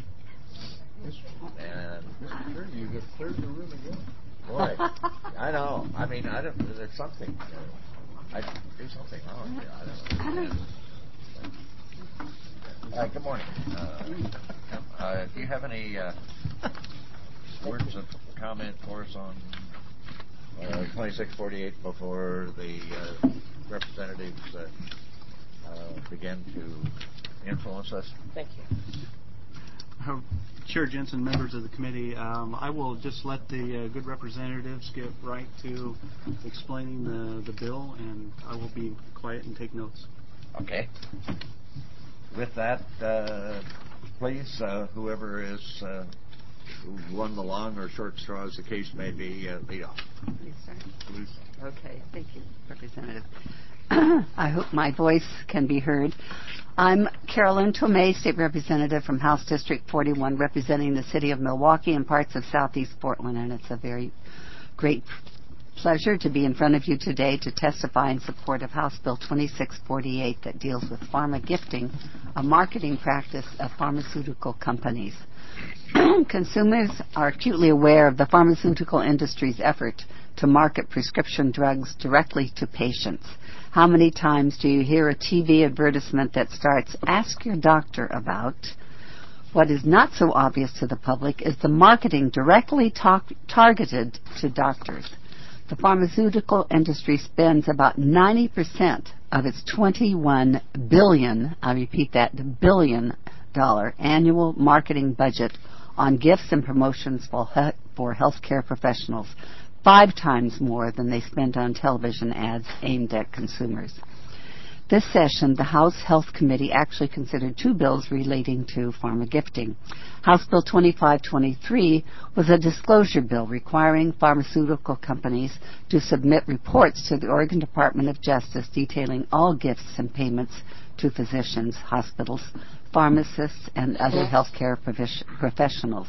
Speaker 1: And
Speaker 3: Mr. Chair, you have cleared the room again.
Speaker 1: boy, I know. I mean, I don't. There's something. I do something wrong here. I don't know. Good morning. Do you have any words of comment for us on 2648 before the representatives begin to influence us?
Speaker 2: Thank you.
Speaker 14: Chair Jensen, members of the committee, I will just let the good representatives get right to explaining the bill, and I will be quiet and take notes.
Speaker 1: Okay. With that, please, whoever is won the long or short straw, as the case may be, lead off.
Speaker 15: Please. Okay, thank you, Representative. I hope my voice can be heard. I'm Carolyn Tomei, State Representative from House District 41, representing the City of Milwaukee and parts of Southeast Portland, and it's a very great pleasure to be in front of you today to testify in support of House Bill 2648 that deals with pharma gifting, a marketing practice of pharmaceutical companies. Consumers are acutely aware of the pharmaceutical industry's effort to market prescription drugs directly to patients. How many times do you hear a TV advertisement that starts, "Ask your doctor about"? What is not so obvious to the public is the marketing directly targeted to doctors. The pharmaceutical industry spends about 90% of its $21 billion, I repeat that, billion-dollar annual marketing budget on gifts and promotions for healthcare professionals, 5 times more than they spend on television ads aimed at consumers. This session, the House Health Committee actually considered 2 bills relating to pharma gifting. House Bill 2523 was a disclosure bill requiring pharmaceutical companies to submit reports to the Oregon Department of Justice detailing all gifts and payments to physicians, hospitals, pharmacists, and other healthcare professionals.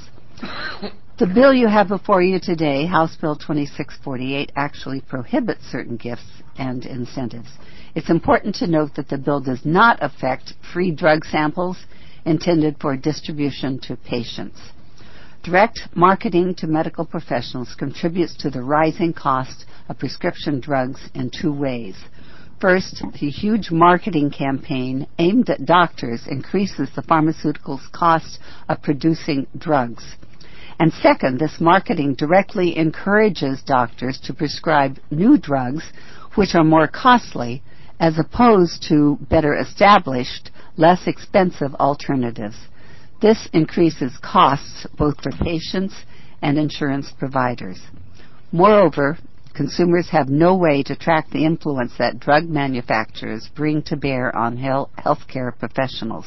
Speaker 15: The bill you have before you today, House Bill 2648, actually prohibits certain gifts and incentives. It's important to note that the bill does not affect free drug samples intended for distribution to patients. Direct marketing to medical professionals contributes to the rising cost of prescription drugs in 2 ways. First, the huge marketing campaign aimed at doctors increases the pharmaceuticals' cost of producing drugs. And second, this marketing directly encourages doctors to prescribe new drugs, which are more costly, as opposed to better established, less expensive alternatives. This increases costs both for patients and insurance providers. Moreover, consumers have no way to track the influence that drug manufacturers bring to bear on healthcare professionals.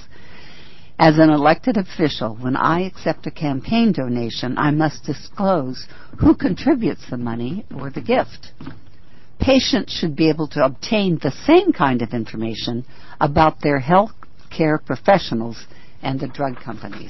Speaker 15: As an elected official, when I accept a campaign donation, I must disclose who contributes the money or the gift. Patients should be able to obtain the same kind of information about their health care professionals and the drug companies.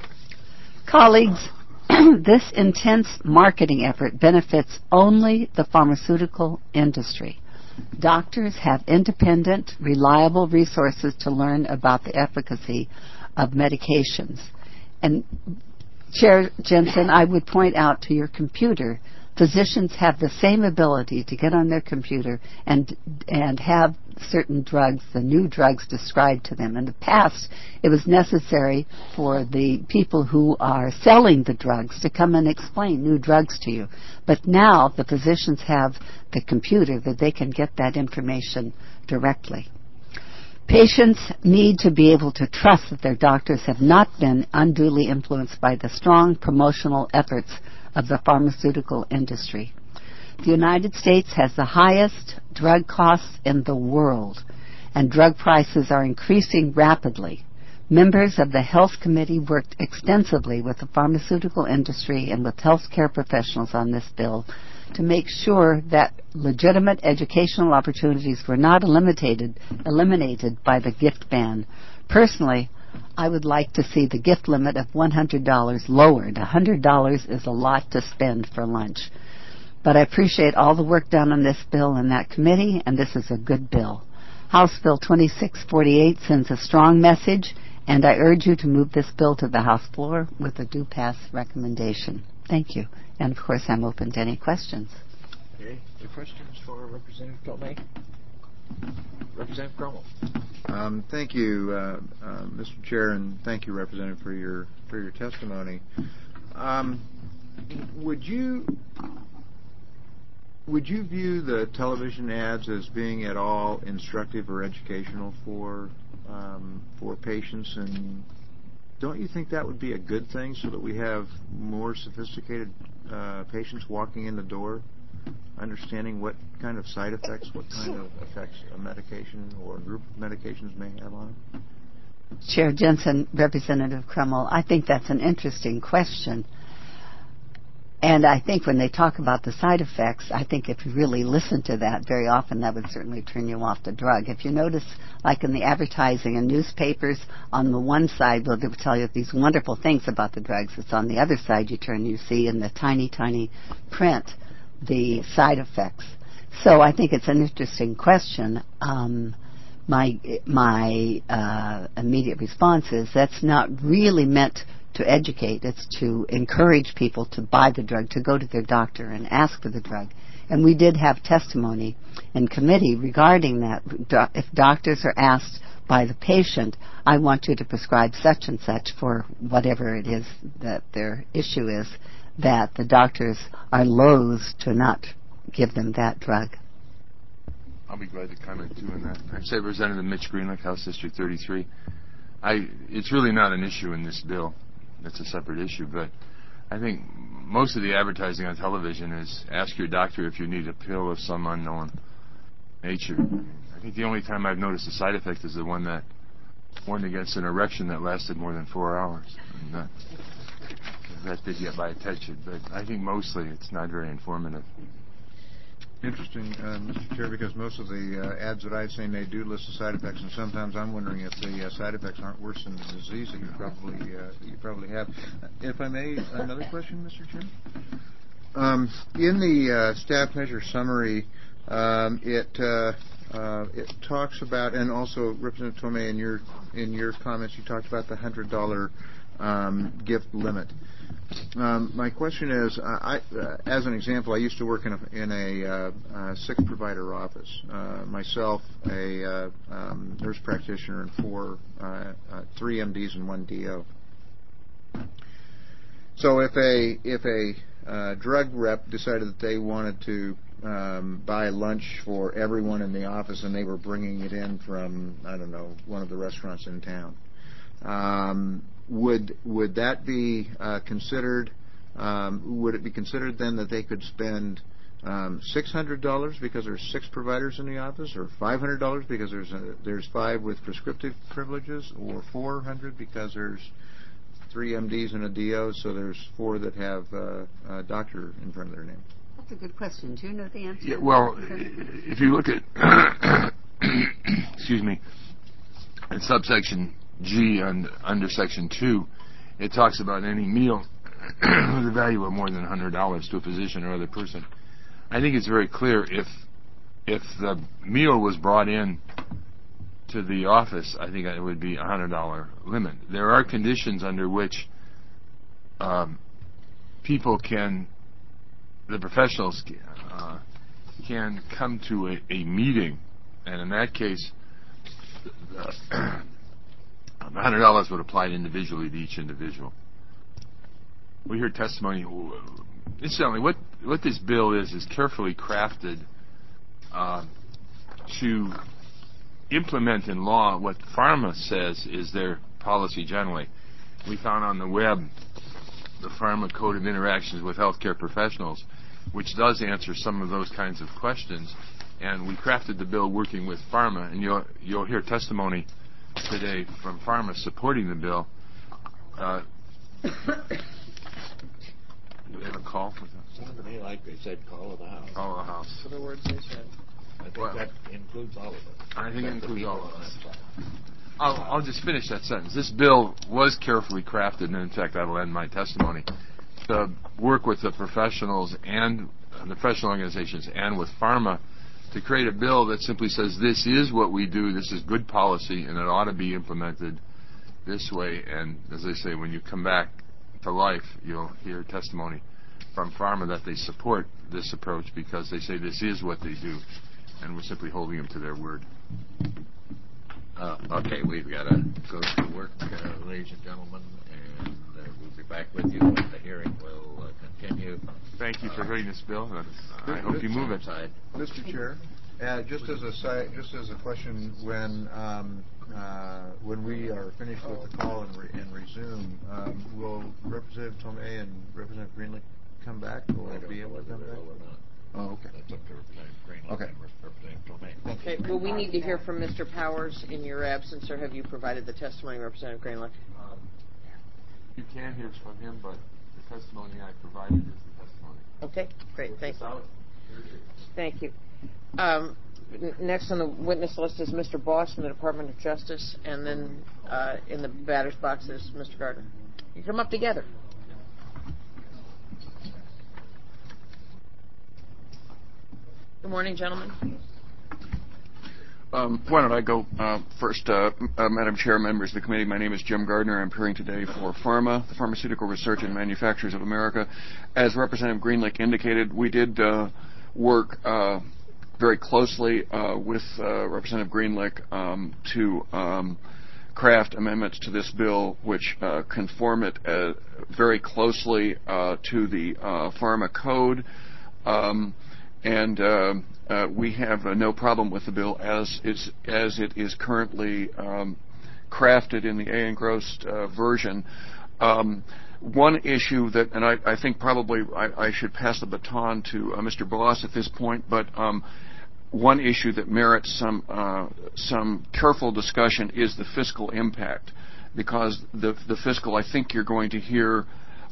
Speaker 15: Colleagues, this intense marketing effort benefits only the pharmaceutical industry. Doctors have independent, reliable resources to learn about the efficacy of medications. And Chair Jensen, I would point out to your computer, physicians have the same ability to get on their computer and have certain drugs, the new drugs, described to them. In the past, it was necessary for the people who are selling the drugs to come and explain new drugs to you. But now the physicians have the computer that they can get that information directly. Patients need to be able to trust that their doctors have not been unduly influenced by the strong promotional efforts of the pharmaceutical industry. The United States has the highest drug costs in the world, and drug prices are increasing rapidly. Members of the Health Committee worked extensively with the pharmaceutical industry and with healthcare professionals on this bill to make sure that legitimate educational opportunities were not eliminated by the gift ban. Personally, I would like to see the gift limit of $100 lowered. $100 is a lot to spend for lunch. But I appreciate all the work done on this bill in that committee, and this is a good bill. House Bill 2648 sends a strong message, and I urge you to move this bill to the House floor with a do-pass recommendation. Thank you. And, of course, I'm open to any questions.
Speaker 1: Okay. Any questions for Representative Tomei? Representative Crummell.
Speaker 6: Thank you, Mr. Chair, and thank you, Representative, for your testimony. Would you view the television ads as being at all instructive or educational for patients? And don't you think that would be a good thing, so that we have more sophisticated patients walking in the door, understanding what kind of side effects, what kind of effects a medication or a group of medications may have on them?
Speaker 15: Chair Jensen, Representative Crummell, I think that's an interesting question. And I think when they talk about the side effects, I think if you really listen to that, very often that would certainly turn you off the drug. If you notice, like in the advertising in newspapers, on the one side they'll tell you these wonderful things about the drugs. It's on the other side you turn, you see in the tiny, tiny print the side effects. So I think it's an interesting question. My immediate response is that's not really meant to educate. It's to encourage people to buy the drug, to go to their doctor and ask for the drug. And we did have testimony in committee regarding that. If doctors are asked by the patient, I want you to prescribe such and such for whatever it is that their issue is, that the doctors are loath to not give them that drug.
Speaker 16: I'll be glad to comment too on that. I'd say Representative Mitch Greenlick, House District 33. It's really not an issue in this bill. It's a separate issue, but I think most of the advertising on television is ask your doctor if you need a pill of some unknown nature. I think the only time I've noticed a side effect is the one that warned against an erection that lasted more than 4 hours. And that did get my attention, but I think mostly it's not very informative.
Speaker 6: Interesting, Mr. Chair, because most of the ads that I've seen, they do list the side effects, and sometimes I'm wondering if the side effects aren't worse than the disease that you probably have. If I may, another question, Mr. Chair. In the staff measure summary, it talks about, and also Representative Tomei, in your comments, you talked about the $100 gift limit. My question is, as an example, I used to work in a sick provider office. Myself, a nurse practitioner, and 3 MDs and 1 DO. So if a drug rep decided that they wanted to buy lunch for everyone in the office, and they were bringing it in from, I don't know, one of the restaurants in town, would that be considered? Would it be considered then that they could spend $600 because there's 6 providers in the office, or $500 because there's 5 with prescriptive privileges, or $400 because there's 3 MDs and a DO, so there's 4 that have a doctor in front of their name?
Speaker 15: That's a good question. Do you know the answer?
Speaker 16: Yeah, well, if you look at, excuse me, in subsection G under section 2, it talks about any meal with a value of more than $100 to a physician or other person. I think it's very clear if the meal was brought in to the office, I think it would be a $100 limit. There are conditions under which people the professionals can come to a meeting, and in that case, $100 would apply individually to each individual. We heard testimony. Incidentally, what this bill is carefully crafted to implement in law what PhRMA says is their policy generally. We found on the web the PhRMA Code of Interactions with Healthcare Professionals, which does answer some of those kinds of questions. And we crafted the bill working with PhRMA, and you'll hear testimony today from PhRMA supporting the bill. Do we have a call for that?
Speaker 1: Sounded to me like they said call of the House.
Speaker 16: Call of the House.
Speaker 1: For the words they said. I think that includes all of us.
Speaker 16: I think it includes all of us. I'll just finish that sentence. This bill was carefully crafted, and in fact, that'll end my testimony, to work with the professionals and the professional organizations and with pharma to create a bill that simply says this is what we do, this is good policy, and it ought to be implemented this way. And as I say, when you come back to life, you'll hear testimony from pharma that they support this approach because they say this is what they do, and we're simply holding them to their word.
Speaker 1: Okay, we've got to go to work, ladies and gentlemen, and we'll be back with you, and the hearing will continue.
Speaker 16: Thank you for hearing this bill. I hope you move it.
Speaker 6: Mr. Chair, just as a question, when we are finished with the call and resume, will Representative Tomei and Representative Greenlee come back, or be able to come back? Oh, okay.
Speaker 1: That's up to Representative Greenlee and Representative Tomei.
Speaker 8: Okay, well, we need to hear from Mr. Powers in your absence, or have you provided the testimony, Representative Greenlee?
Speaker 16: You can hear from him, but the testimony I provided is the testimony.
Speaker 8: Okay, great. Thank you. Thank you. Next on the witness list is Mr. Boss from the Department of Justice, and then in the batter's box is Mr. Gardner. You come up together. Good morning, gentlemen.
Speaker 17: Why don't I go first? Madam Chair, members of the committee, my name is Jim Gardner. I'm appearing today for PhRMA, the Pharmaceutical Research and Manufacturers of America. As Representative Greenlee indicated, we did work very closely with Representative Greenlee to craft amendments to this bill which conform it very closely to the PhRMA code. And we have no problem with the bill as it is currently crafted in the A. engrossed version. One issue that, and I think probably I should pass the baton to Mr. Boss at this point, but one issue that merits some careful discussion is the fiscal impact, because the fiscal I think you're going to hear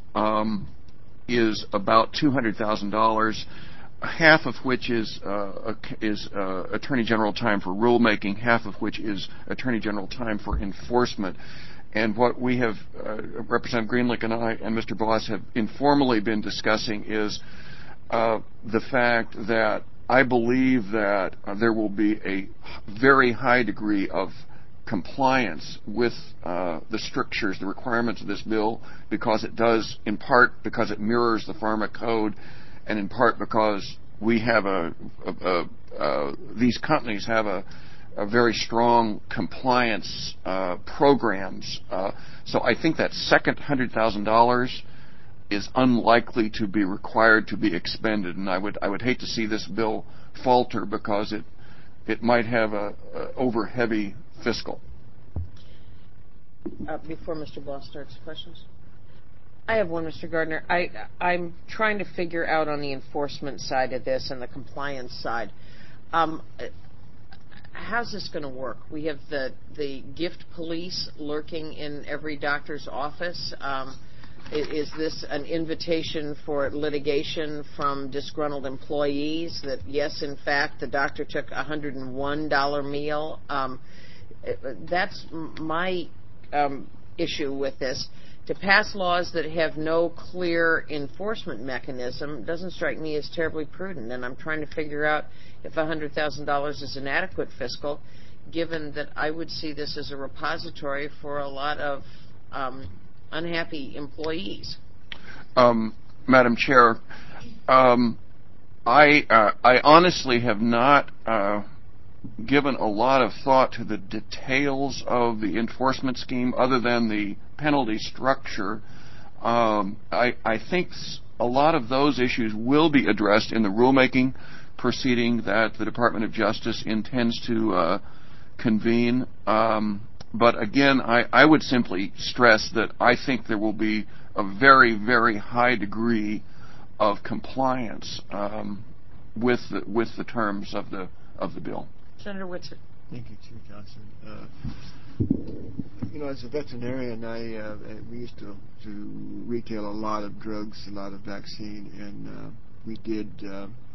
Speaker 17: is about $200,000. Half of which is Attorney General time for rulemaking, half of which is Attorney General time for enforcement. And what we have, Representative Greenlee and I and Mr. Boss have informally been discussing is the fact that I believe that there will be a very high degree of compliance with the strictures, the requirements of this bill, because it does, in part because it mirrors the PhRMA code, and in part because we have these companies have a very strong compliance programs. So I think that second $100,000 is unlikely to be required to be expended, and I would hate to see this bill falter because it might have a over heavy fiscal.
Speaker 8: Before Mr. Bloss starts questions. I have one, Mr. Gardner. I'm trying to figure out on the enforcement side of this and the compliance side. How's this going to work? We have the gift police lurking in every doctor's office. Is this an invitation for litigation from disgruntled employees that, yes, in fact, the doctor took a $101 meal? That's my issue with this. To pass laws that have no clear enforcement mechanism doesn't strike me as terribly prudent, and I'm trying to figure out if $100,000 is an adequate fiscal, given that I would see this as a repository for a lot of unhappy employees.
Speaker 17: Madam Chair, I honestly have not given a lot of thought to the details of the enforcement scheme other than the penalty structure. I think a lot of those issues will be addressed in the rulemaking proceeding that the Department of Justice intends to convene. But again, I would simply stress that I think there will be a very, very high degree of compliance with the terms of the bill.
Speaker 8: Senator Whitson.
Speaker 3: Thank you, Chief Johnson. As a veterinarian, we used to retail a lot of drugs, a lot of vaccine, and we did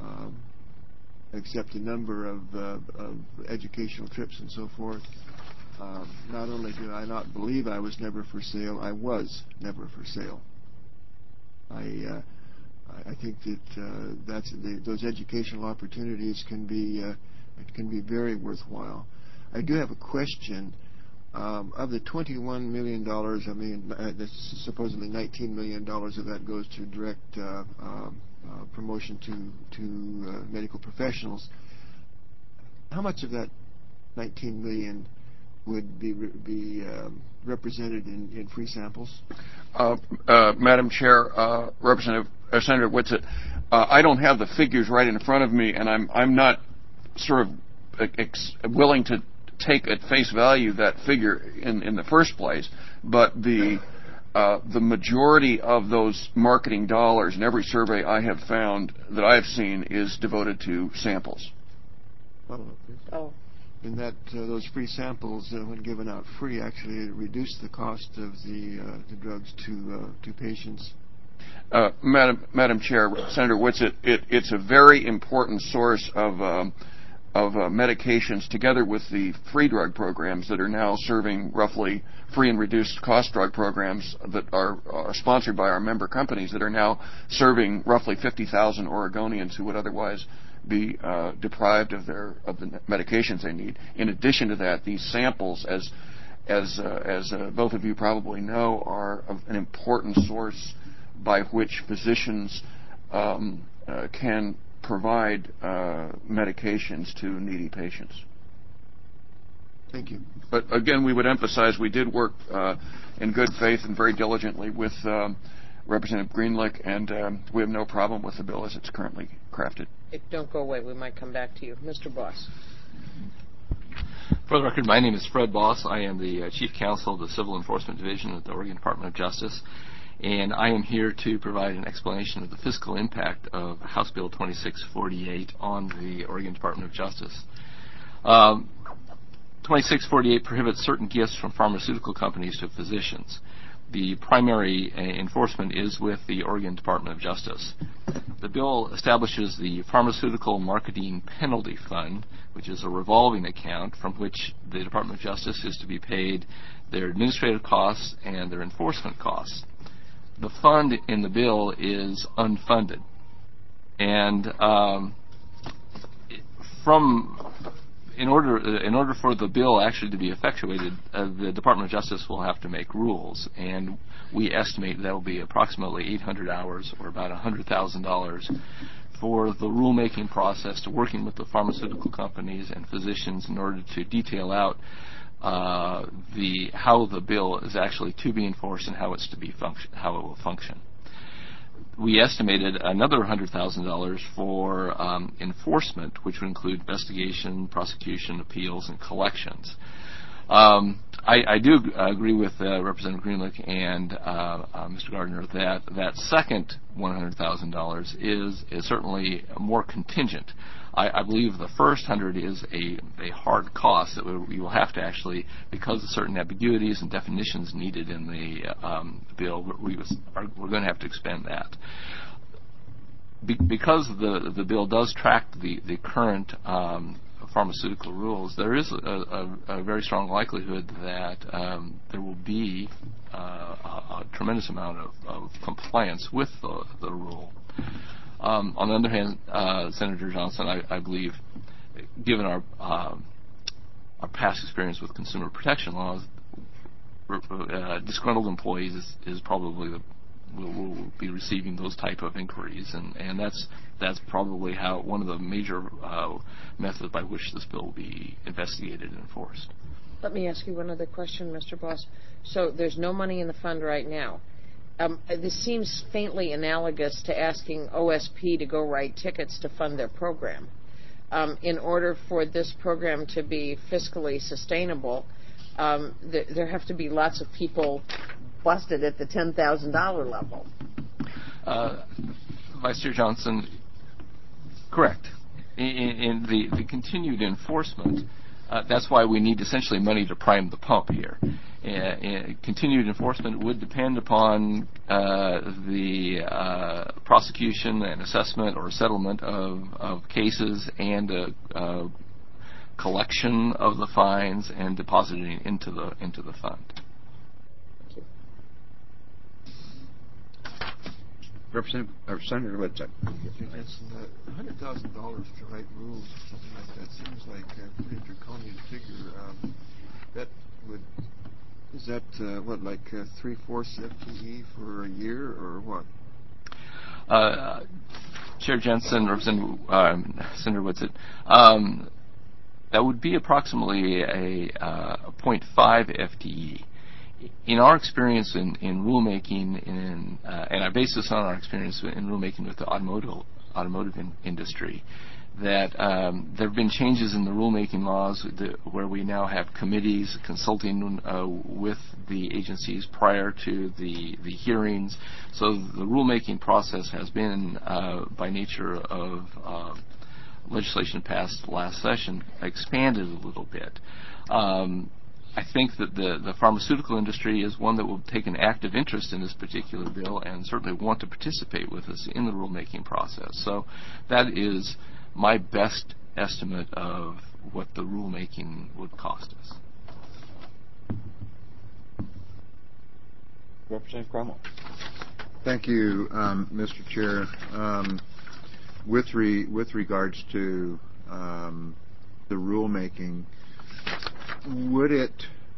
Speaker 3: accept a number of educational trips and so forth. not only do I not believe I was never for sale, I was never for sale. I think that those educational opportunities can be very worthwhile. I do have a question. Of the $21 million, I mean, supposedly $19 million of that goes to direct promotion to medical professionals. How much of that $19 million would be represented in free samples?
Speaker 17: Madam Chair, Senator Whitsitt, I don't have the figures right in front of me, and I'm not sort of willing to take at face value that figure in the first place, but the majority of those marketing dollars in every survey I have found that I have seen is devoted to samples.
Speaker 3: Oh. In that those free samples, when given out free, actually reduce the cost of the drugs to patients.
Speaker 17: Madam Chair, Senator Whitsitt, it's a very important source of medications, together with the free drug programs that are now serving roughly free and reduced cost drug programs that are sponsored by our member companies that are now serving roughly 50,000 Oregonians who would otherwise be deprived of the medications they need. In addition to that, these samples, as both of you probably know, are an important source by which physicians can provide medications to needy patients.
Speaker 3: Thank you.
Speaker 17: But again, we would emphasize we did work in good faith and very diligently with Representative Greenlick, and we have no problem with the bill as it's currently crafted.
Speaker 8: Don't go away. We might come back to you. Mr. Boss.
Speaker 18: For the record, my name is Fred Boss. I am the Chief Counsel of the Civil Enforcement Division at the Oregon Department of Justice, and I am here to provide an explanation of the fiscal impact of House Bill 2648 on the Oregon Department of Justice. 2648 prohibits certain gifts from pharmaceutical companies to physicians. The primary enforcement is with the Oregon Department of Justice. The bill establishes the Pharmaceutical Marketing Penalty Fund, which is a revolving account from which the Department of Justice is to be paid their administrative costs and their enforcement costs. The fund in the bill is unfunded, and in order for the bill actually to be effectuated, the Department of Justice will have to make rules, and we estimate that will be approximately 800 hours, or about $100,000, for the rulemaking process, to working with the pharmaceutical companies and physicians in order to detail out how the bill is actually to be enforced and how it will function. We estimated another $100,000 for enforcement, which would include investigation, prosecution, appeals, and collections. I do agree with Representative Greenlick and Mr. Gardner that second $100,000 is certainly more contingent. I believe the first 100 is a hard cost that we will have to actually, because of certain ambiguities and definitions needed in the bill, we're going to have to expend that. Because the bill does track the current pharmaceutical rules, there is a very strong likelihood that there will be a tremendous amount of compliance with the rule. On the other hand, Senator Johnson, I believe, given our past experience with consumer protection laws, disgruntled employees is probably will be receiving those type of inquiries, and that's probably one of the major methods by which this bill will be investigated and enforced.
Speaker 8: Let me ask you one other question, Mr. Boss. So there's no money in the fund right now. This seems faintly analogous to asking OSP to go write tickets to fund their program. In order for this program to be fiscally sustainable, there have to be lots of people busted at the $10,000 level.
Speaker 18: Vice Chair Johnson, correct. In the continued enforcement, that's why we need essentially money to prime the pump here. Continued enforcement would depend upon the prosecution and assessment or settlement of cases and collection of the fines and depositing into the fund.
Speaker 6: Senator Whitsitt.
Speaker 3: It's $100,000 to write rules, something like that. Seems like a pretty draconian figure. Is that what, like 3/4 FTE for a year, or what?
Speaker 18: Chair Jensen, Representative Senator Whitsitt, that would be approximately a 0.5 FTE. In our experience in rulemaking, and I base this on our experience in rulemaking with the automotive industry, that there have been changes in the rulemaking laws where we now have committees consulting with the agencies prior to the hearings. So the rulemaking process has been, by nature of legislation passed last session, expanded a little bit. I think that the pharmaceutical industry is one that will take an active interest in this particular bill and certainly want to participate with us in the rulemaking process. So that is my best estimate of what the rulemaking would cost us.
Speaker 6: Representative Cromwell. Thank you, Mr. Chair. With regards to the rulemaking, would it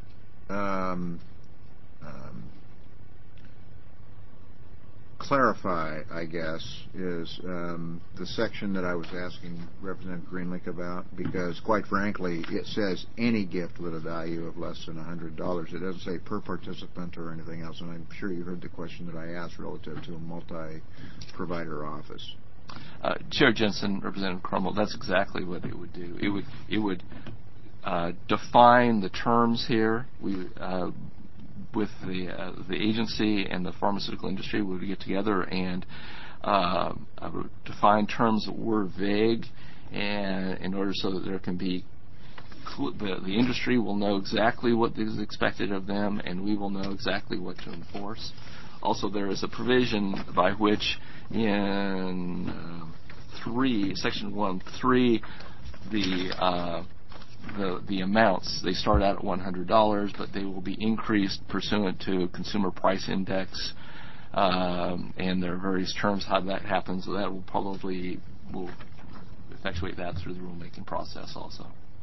Speaker 6: clarify, I guess, is the section that I was asking Representative Greenlick about, because quite frankly it says any gift with a value of less than $100. It doesn't say per participant or anything else, and I'm sure you heard the question that I asked relative to a multi-provider office.
Speaker 18: Chair Jensen, Representative Cromwell, that's exactly what it would do. It would define the terms here. With the agency and the pharmaceutical industry, we would get together and define terms that were vague, and in order so that there can be the industry will know exactly what is expected of them, and we will know exactly what to enforce. Also, there is a provision by which in Section 1.3, the amounts, they start out at $100, but they will be increased pursuant to Consumer Price Index, and there are various terms how that happens. So that will effectuate that through the rulemaking process also.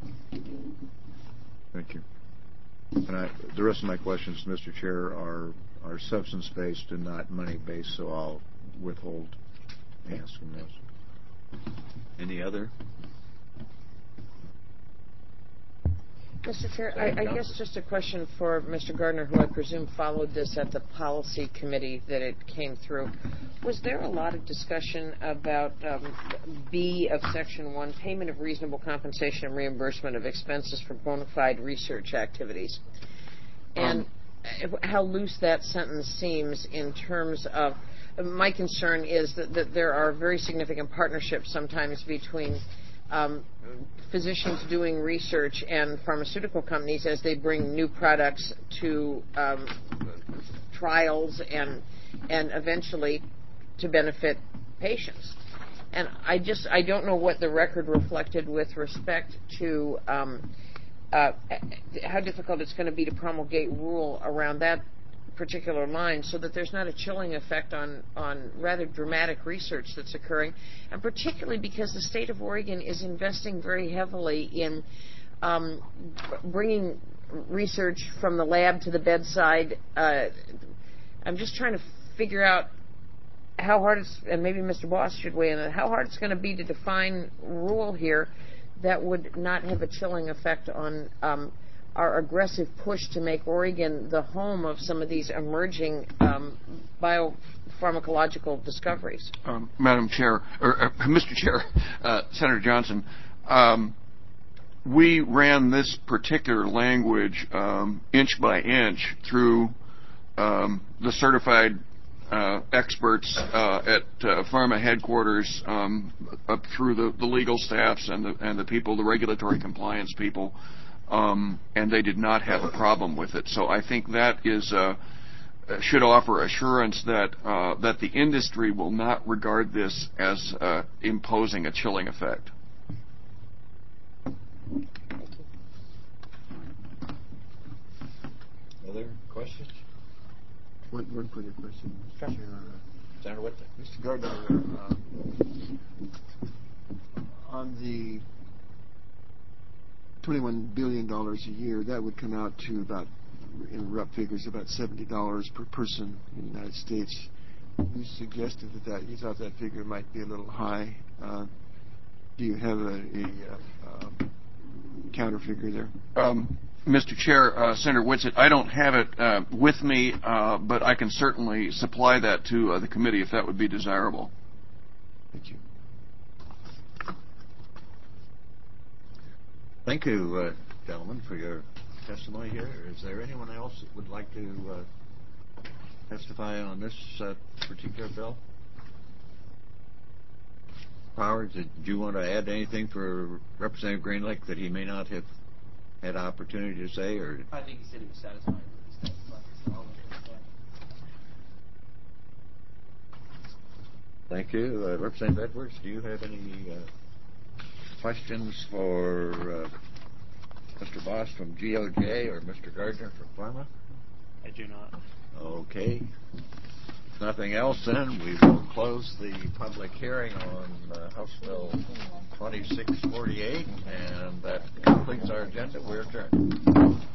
Speaker 6: Thank you. And the rest of my questions, Mr. Chair, are substance-based and not money-based, so I'll withhold asking those.
Speaker 1: Any other?
Speaker 8: Mr. Chair, I guess just a question for Mr. Gardner, who I presume followed this at the policy committee that it came through. Was there a lot of discussion about B of Section 1, payment of reasonable compensation and reimbursement of expenses for bona fide research activities? And how loose that sentence seems in terms of, my concern is that there are very significant partnerships sometimes between physicians doing research and pharmaceutical companies as they bring new products to trials and eventually to benefit patients. And I don't know what the record reflected with respect to how difficult it's going to be to promulgate rule around that particular line, so that there's not a chilling effect on rather dramatic research that's occurring, and particularly because the state of Oregon is investing very heavily in bringing research from the lab to the bedside. I'm just trying to figure out how hard it's, and maybe Mr. Boss should weigh in on how hard it's going to be to define rule here that would not have a chilling effect on our aggressive push to make Oregon the home of some of these emerging biopharmacological discoveries.
Speaker 17: Madam Chair, or Mr. Chair, Senator Johnson, we ran this particular language inch by inch through the certified experts at pharma headquarters, up through the legal staffs and the people, the regulatory compliance people. And they did not have a problem with it. So I think that should offer assurance that the industry will not regard this as imposing a chilling effect.
Speaker 1: questions?
Speaker 3: One further question, Mr. Chair.
Speaker 1: Senator Whitson.
Speaker 3: Mr. Gardner, on the $21 billion a year, that would come out to about, in rough figures, about $70 per person in the United States. You suggested that you thought that figure might be a little high. Do you have a counter figure there?
Speaker 17: Mr. Chair, Senator Whitsitt, I don't have it with me, but I can certainly supply that to the committee if that would be desirable.
Speaker 3: Thank you.
Speaker 1: Thank you, gentlemen, for your testimony here. Is there anyone else that would like to testify on this particular bill? Powers, did you want to add anything for Representative Greenlake that he may not have had opportunity to say? Or
Speaker 19: I think he said he was satisfied with his testimony. So I'll let him
Speaker 1: Thank you. Representative Edwards, do you have any questions for Mr. Boss from GOJ or Mr. Gardner from Pharma?
Speaker 14: I do not.
Speaker 1: Okay. If nothing else, then we will close the public hearing on House Bill 2648, and that completes our agenda. We're adjourned.